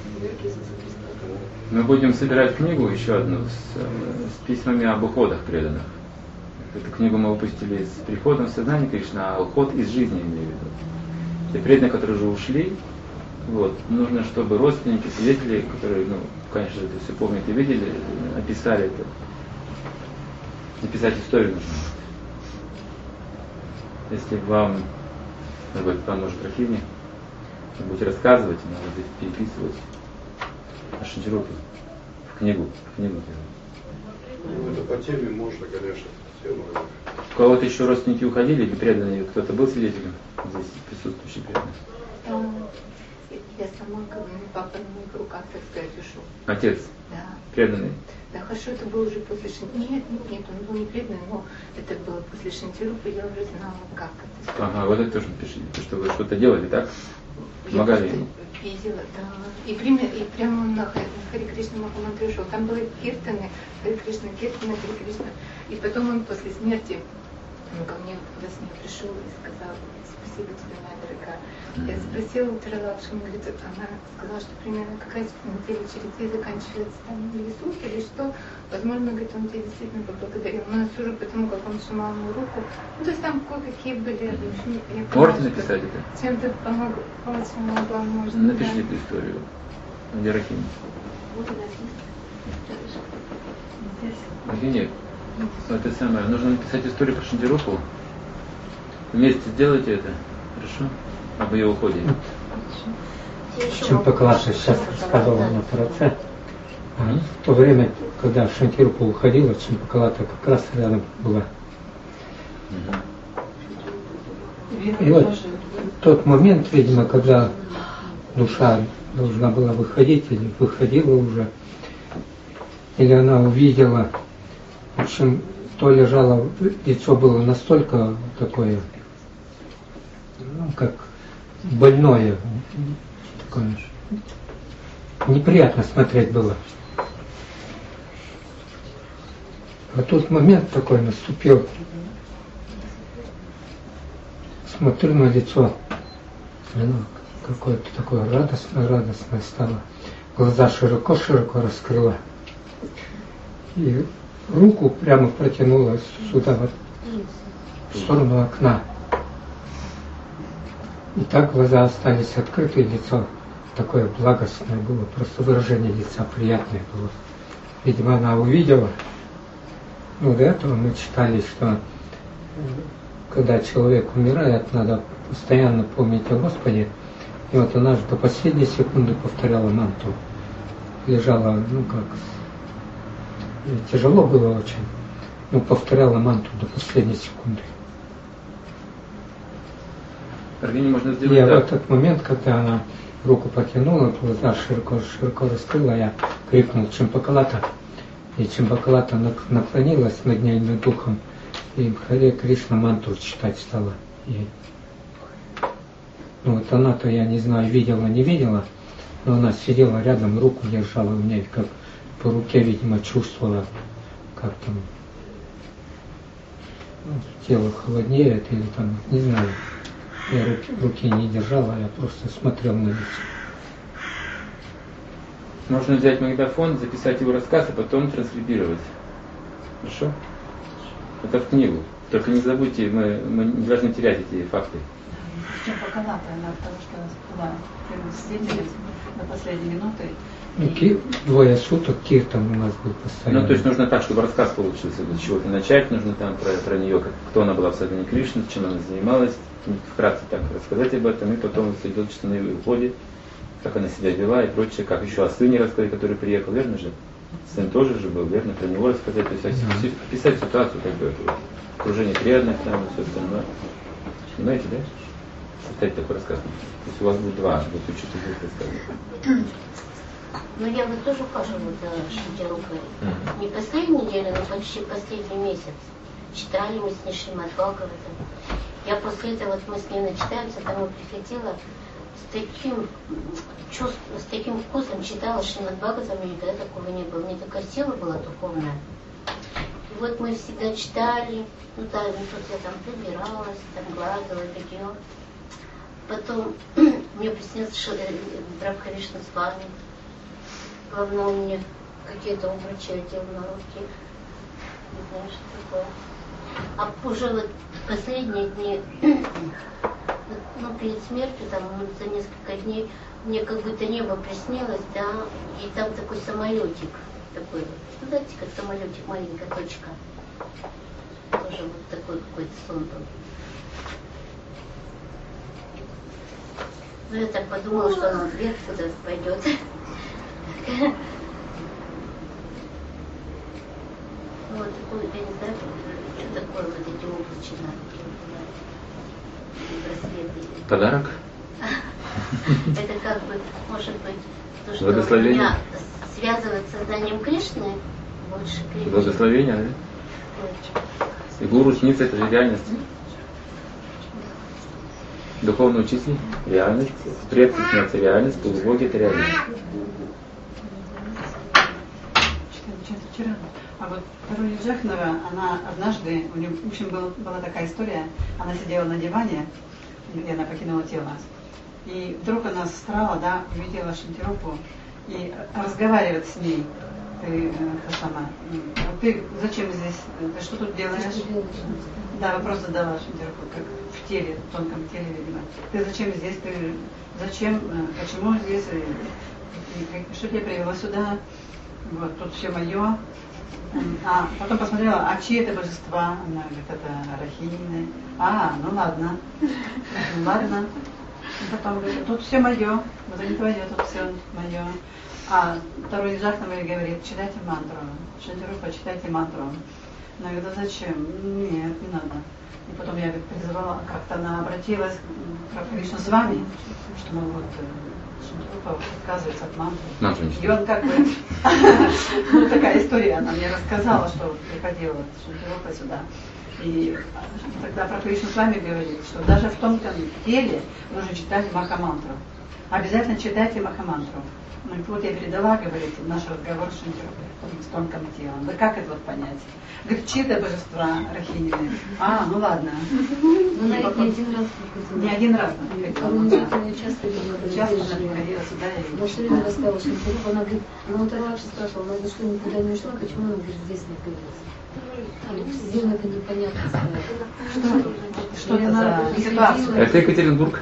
Мы будем собирать книгу еще одну с письмами об уходах преданных. Эту книгу мы выпустили с приходом в сознание Кришны, а уход из жизни, имею в виду. Те преданные, которые уже ушли, вот, нужно, чтобы родственники, свидетели, которые, ну, конечно, это все помнят и видели, описали это. Написать историю нужно. Если вам, может быть, поможет Рафини, вы будете рассказывать, может быть, переписывать на Шантирупе в книгу делать. Ну, это по теме можно, конечно. У кого-то еще родственники уходили или преданные? Кто-то был свидетелем здесь присутствующий преданный? Я сама, папа на моих руках, так сказать, ушел. Отец? Да. Преданный? Да, хорошо, это было уже после Шантирупы. Нет, он был не преданный, но это было после Шантирупы, я уже знала, как это. Ага, вот это тоже напишите, что вы что-то делали, так? Помогали ему? Видела, да. И прямо на Хари Кришна Махамантру шел. Там были киртаны, Хари Кришна, Хари Кришна. И потом он после смерти ко мне во сне пришел и сказал, спасибо тебе, моя дорогая. Я спросила у Таралакши, она сказала, что примерно какая неделя через 2 заканчивается там или сутки, или что. Возможно, говорит, он тебя действительно поблагодарил. Но судя по тому, как он сжимал мою руку, ну то есть там кое-какие были. Можете написать это? Чем-то помогла, очень могла, можно. Напишите эту историю. Где Рахим? Вот у нас есть. Нет. Это самое. Нужно написать историю про Шантирупу. Вместе сделайте это. Хорошо? Об ее уходе. Чампаклаша сейчас сказала на Тараце. В то время, когда Шантирупа уходила, Чампакалата как раз рядом была. И вот тот момент, видимо, когда душа должна была выходить, или выходила уже, или она увидела, в общем, то лежало, лицо было настолько такое, ну, как больное, такое, неприятно смотреть было. А тут момент такой наступил. Смотрю на лицо, оно какое-то такое радостное стало. Глаза широко-широко раскрыла. И руку прямо протянула сюда, вот, в сторону окна. И так глаза остались открыты, и лицо такое благостное было, просто выражение лица приятное было. Видимо, она увидела. Ну, до этого мы читали, что когда человек умирает, надо постоянно помнить о Господе, И вот она же до последней секунды повторяла мантру. Лежала, ну как, тяжело было очень, но повторяла мантру до последней секунды. Аргине можно сделать И так. в этот момент, когда она руку потянула, глаза широко раскрыла, я крикнул Чимпакалата. И Чимпакалата наклонилась над ней, над духом, и Харе Кришна мантру читать стала. И, ну вот она-то, я не знаю, видела, не видела, но она сидела рядом, руку держала у меня, как по руке, видимо, чувствовала, как там, ну, тело холоднеет или там, не знаю. Я руки не держала, я просто смотрел на лицо. Можно взять магнитофон, записать его рассказ, а потом транскрибировать. Хорошо? Это в книгу. Только не забудьте, мы не должны терять эти факты. Чимпакалата, она потому что была следили до последней минуты. Ну, двое суток киртан у нас был постоянно. Ну, то есть нужно так, чтобы рассказ получился. С чего-то начать, нужно там про нее, кто она была в сознании Кришны, чем она занималась, вкратце так рассказать об этом, и потом сосредоточиться на ее уходе, как она себя вела и прочее, как еще о сыне рассказать, который приехал, верно же? Сын тоже же был, верно, про него рассказать, то есть описать ситуацию, как бы, окружение преданных, там, и все остальное. Понимаете, да? Составить такой рассказ. То есть у вас будет два, вот учитель будет рассказывать. Ну, я вот тоже хожу вот Шантирупой. Не последнюю неделю, но почти последний месяц. Читали мы с ней Шримад Бхагаватам. Я после этого, вот мы с ней начитаемся, домой приходила, с таким вкусом читала Шримад Бхагаватам, и никогда такого не было. Мне такая сила была духовная. И вот мы всегда читали, ну да, тут я там прибиралась, там гладила белье. Потом мне приснился Прабху Вишну с вами. Главное, он мне какие-то обручи одел на руки. Не знаю, что такое. А уже вот последние дни, ну, перед смертью, там, за несколько дней, мне как будто небо приснилось, да, и там такой самолетик, такой вот, ну, знаете, как самолетик, маленькая точка. Тоже вот такой какой-то сон был. Ну, я так подумала, что он вверх куда-то пойдет. Вот такой, я не знаю, что такое вот эти облачи браслеты. Подарок? Это как бы, может быть, то, что меня связывает с сознанием Кришны, больше Кришны. Благословение, да? И гуру снится, это же реальность. Духовный учитель – реальность. Предки снятся реальность, полубоги – это реальность. Вчера. А вот Таруни Джахнова, она однажды, у нее, в общем, была такая история, она сидела на диване, где она покинула тело, и вдруг она встала, да, увидела Шантирупу и разговаривает с ней. Ты, Хасана, вот ты зачем здесь, ты что тут делаешь? Да, вопрос задала Шантирупу, как в теле, в тонком теле, видимо. Ты зачем здесь, ты зачем, почему здесь, и что тебя привело сюда? Вот, тут все мое. А потом посмотрела, а чьи это божества? Она говорит, это Рахины. А, ну ладно. Ладно. И потом говорит, тут все мое. Вот это не твое, тут все мое. А второй Джахнава говорит, читайте мантру. Шантирупа, читайте мантру. Она говорит, а зачем? Нет, не надо. И потом я призывала, как-то она обратилась к Кришну с вами, что мы вот Шантирупа отказывается от мантры. И он как бы, ну такая история, она мне рассказала, что приходила Шантирупа сюда. И тогда про Кришну с вами говорит, что даже в тонком теле нужно читать Махамантру. Обязательно читайте Махамантру. Ну и вот я передала, говорит, наш разговор с Шантирупой с тонком телом. Да как это вот понять? Говорит, чьи-то божества Рахинины. А, ну ладно. Ну, она не один раз приходила. Не один раз. Она часто видела. Часто она приходила сюда. Она все время рассказывала, что она говорит, она вот раньше спрашивала, она говорит, что никуда не ушла, почему она, говорит, здесь находилась? Сильно это непонятно. Что это за ситуация? Это Екатеринбург.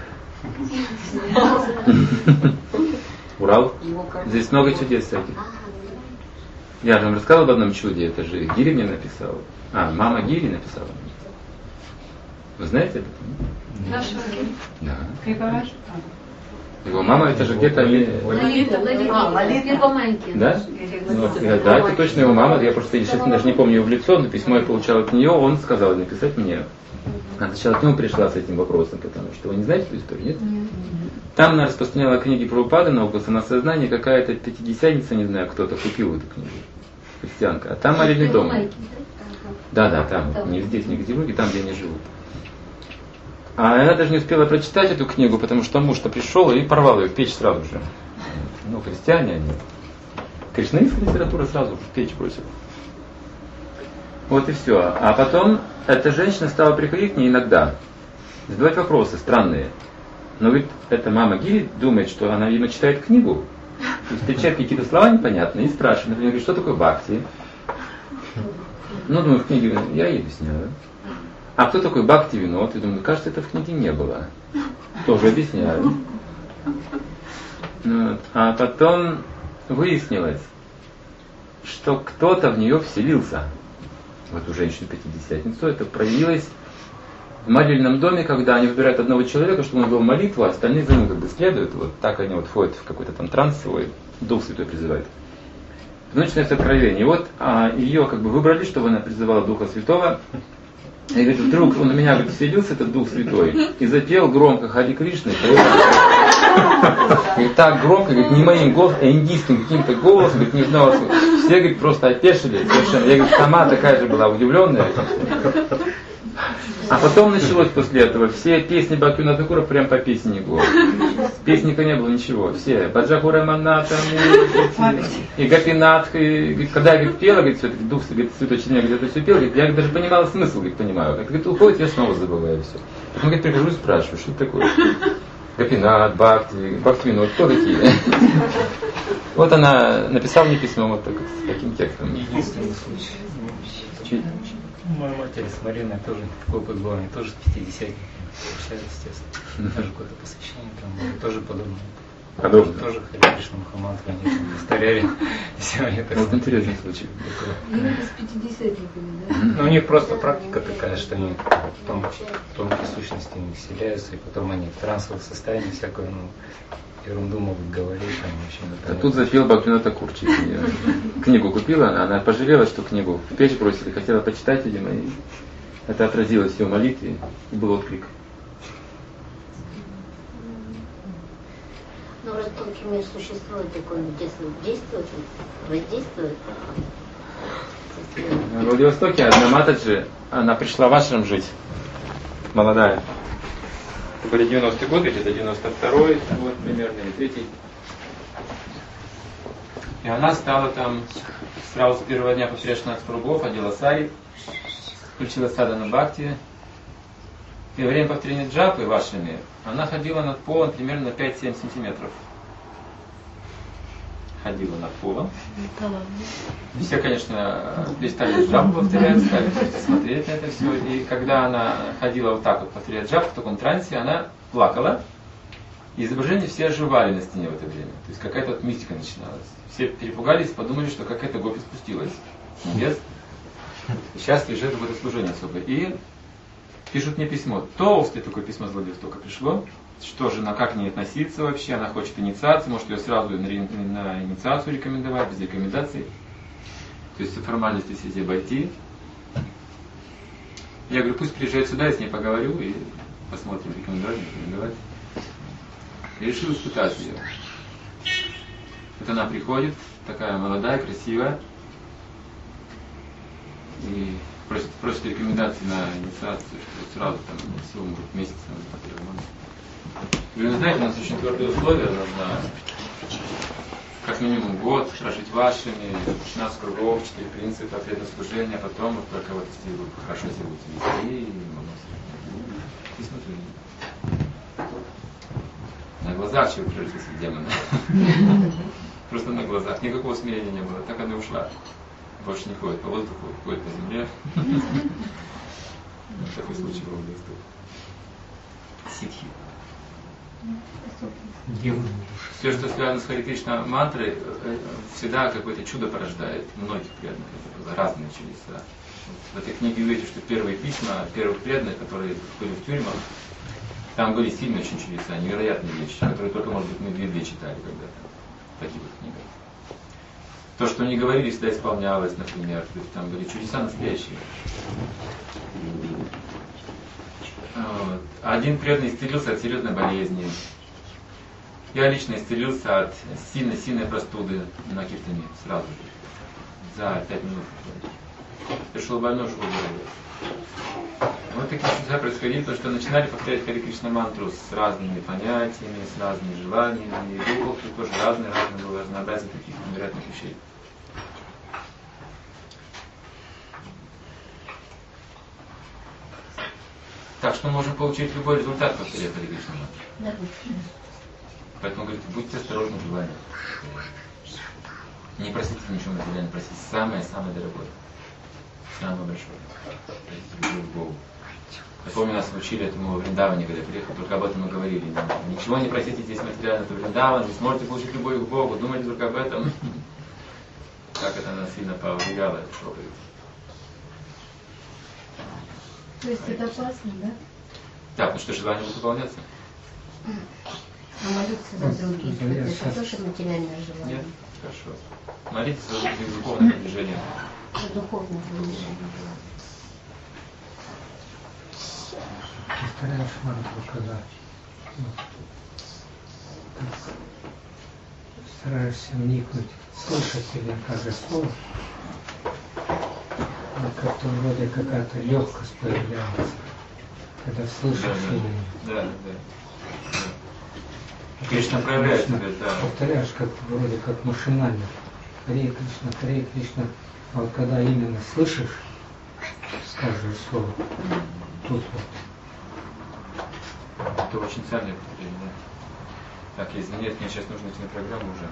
Урал. Здесь много чудес всяких. Я же вам рассказал об одном чуде, это же Гири мне написала. А, мама Гири написала. Вы знаете об этом? Наша Гири? Да. Крипараш? Его мама, это же где-то... Первомайки. Да? Да, это точно его мама. Я просто сейчас даже не помню его в лицо, но письмо я получал от нее, он сказал написать мне. Она сначала к нему пришла с этим вопросом, потому что вы не знаете эту историю, нет? Там она распространяла книги Прабхупады «Наука самосознания», какая-то пятидесятница, не знаю, кто-то купил эту книгу, христианка. А там молили дома. Да, там, не здесь, не в Екатеринбурге, там, где они живут. А она даже не успела прочитать эту книгу, потому что муж-то пришел и порвал ее в печь сразу же. Ну, христиане они. Кришнаитская литература сразу в печь бросила. Вот и все. А потом эта женщина стала приходить к ней иногда, задавать вопросы странные. Но ведь эта мама Гири думает, что она, видимо, читает книгу, и встречает какие-то слова непонятные и спрашивает, например, говорит, что такое бхакти? Ну, думаю, в книге я ей объясняю. А кто такой Бхакти Винод? И думаю, кажется, это в книге не было. Тоже объясняю. Вот. А потом выяснилось, что кто-то в нее вселился. В эту женщину-пятидесятницу. Это проявилось в молельном доме, когда они выбирают одного человека, чтобы он вел молитву, а остальные за ним как бы следуют. Вот так они вот входят в какой-то там транс свой, Дух Святой призывает. Начинается откровение. И вот ее как бы выбрали, чтобы она призывала Духа Святого. И говорит, вдруг он у меня говорит, вселился, этот Дух Святой, и запел громко Хари Кришна. И так громко, говорит, не моим голосом, а индийским каким-то голосом, говорит, не знал. Все, говорит, просто опешили совершенно. Я, говорит, сама такая же была удивленная. А потом началось после этого. Все песни Бхактивинода Тхакура прям по песне его. Песника не было ничего. Все. Баджахура Маната, и Гапинат. И когда я, говорит, пела, говорит, все, Дух Святой через меня, говорит, это все пел, говорит, я даже понимала смысл, говорит, понимаю. Как говорит, уходит, я снова забываю все. Потом, говорит, прихожу и спрашиваю, что это такое? Гапинат, Бхакти, Бхактивинод, кто такие? Вот она написала мне письмо вот так, с таким текстом. Единственный случай. Моя матери с Мариной тоже такой опыт был, они тоже 50-ники общались, естественно. Даже какое-то посвящение там было, тоже подобное. Тоже Хари Кришна Махамантру, они там повторяли. Вот интересный случай. Именно с пятидесятниками, да? Ну, у них просто практика такая, что они тонкие сущности не вселяются, и потом они в трансовом состоянии всякую, ерунду могут говорить, там вообще. А тут запел Бхактивинод Тхакур. Книгу купила, она пожалела, что книгу в печь бросили, хотела почитать, видимо, и это отразилось в ее молитве, и был отклик. Ну, раз тонкий мир существует, такой действует, воздействует. В Владивостоке одна Матаджи, она пришла в ашрам жить, молодая. Это были 90-е годы, где-то 92-й год примерно, или 3-й. И она стала там сразу с первого дня после 16 кругов, одела сари, включила садхана бхакти. И во время повторения джапы в ашраме она ходила над полом примерно на 5-7 сантиметров. Ходила над полом. Все, конечно, перестали джапу повторять, стали смотреть на это все. И когда она ходила вот так вот, повторяя джапу в таком трансе, она плакала. И изображения все оживали на стене в это время. То есть какая-то вот мистика начиналась. Все перепугались, подумали, что какая-то гопи спустилась с небес. И сейчас лежит в это служение особое. И пишут мне письмо. Толстое такое письмо с Владивостока пришло. Что же, как к ней относиться вообще? Она хочет инициации, может ее сразу на инициацию рекомендовать, без рекомендаций. То есть формальности все эти обойти. Я говорю, пусть приезжает сюда, я с ней поговорю и посмотрим, рекомендовать, не рекомендовать. И решил испытать ее. Вот она приходит, такая молодая, красивая, и просит рекомендации на инициацию, что сразу там всего, может, месяц назад. Вы знаете, у нас очень твердые условия, нужно как минимум год прожить вашими, 16 кругов, 4 принципа преданного служения, а потом вот только вот если вы хорошо себя будете вести, и смотрите. На глазах чего превратился в демона. Просто на глазах. Никакого смирения не было. Так она ушла. Больше не ходит по воздуху, ходит по земле. Такой случай был в Владивостоке. Ситхи. Все, что связано с Хари Кришна мантрой, всегда какое-то чудо порождает многих преданных. Это было разные чудеса. В этой книге видите, что первые письма первых преданных, которые были в тюрьмах, Там были сильные очень чудеса, невероятные вещи, которые только, может быть, мы две читали когда-то в таких вот книгах. То, что они говорили, всегда исполнялось, например. То есть там были чудеса настоящие. Вот. Один преданный исцелился от серьезной болезни. Я лично исцелился от сильной простуды на киртане сразу же. За 5 минут. Пришел больной, ушел здоровый. Вот такие чудеса происходили, потому что начинали повторять Харе Кришна мантру с разными понятиями, с разными желаниями. И духовки тоже разные было разнообразие таких невероятных вещей. Так что мы можем получить любой результат, повторяя Харе Кришна мантру. Поэтому, говорит, будьте осторожны в желаниях. Не просите ничего материального, просите самое-самое дорогое. Самое большое. Просите любовь к Богу. Я помню, нас учили этому во Вриндаване, когда я приехал, только об этом мы говорили. Ничего не просите здесь материально, это Вриндаван, вы сможете получить любовь к Богу, думайте только об этом. Как это нас сильно повлияло, эта проповедь. То есть это опасно, да? Да, потому что желания будут выполняться. А молиться за других, это тоже материальное желание? Нет, хорошо. Молитесь за духовное продвижение. За духовное продвижение. Повторяешь мантру, когда стараешься вникнуть, слышать или каждое слово, как-то вроде какая-то легкость появляется, когда слышишь или... Да. Кришна проявляет себя, да. Повторяешь как вроде как машинально. Харе Кришна. А вот когда именно слышишь каждое слово, тут вот. Это очень ценное повторение, да. Так, я извиняюсь, мне сейчас нужно идти на программу уже.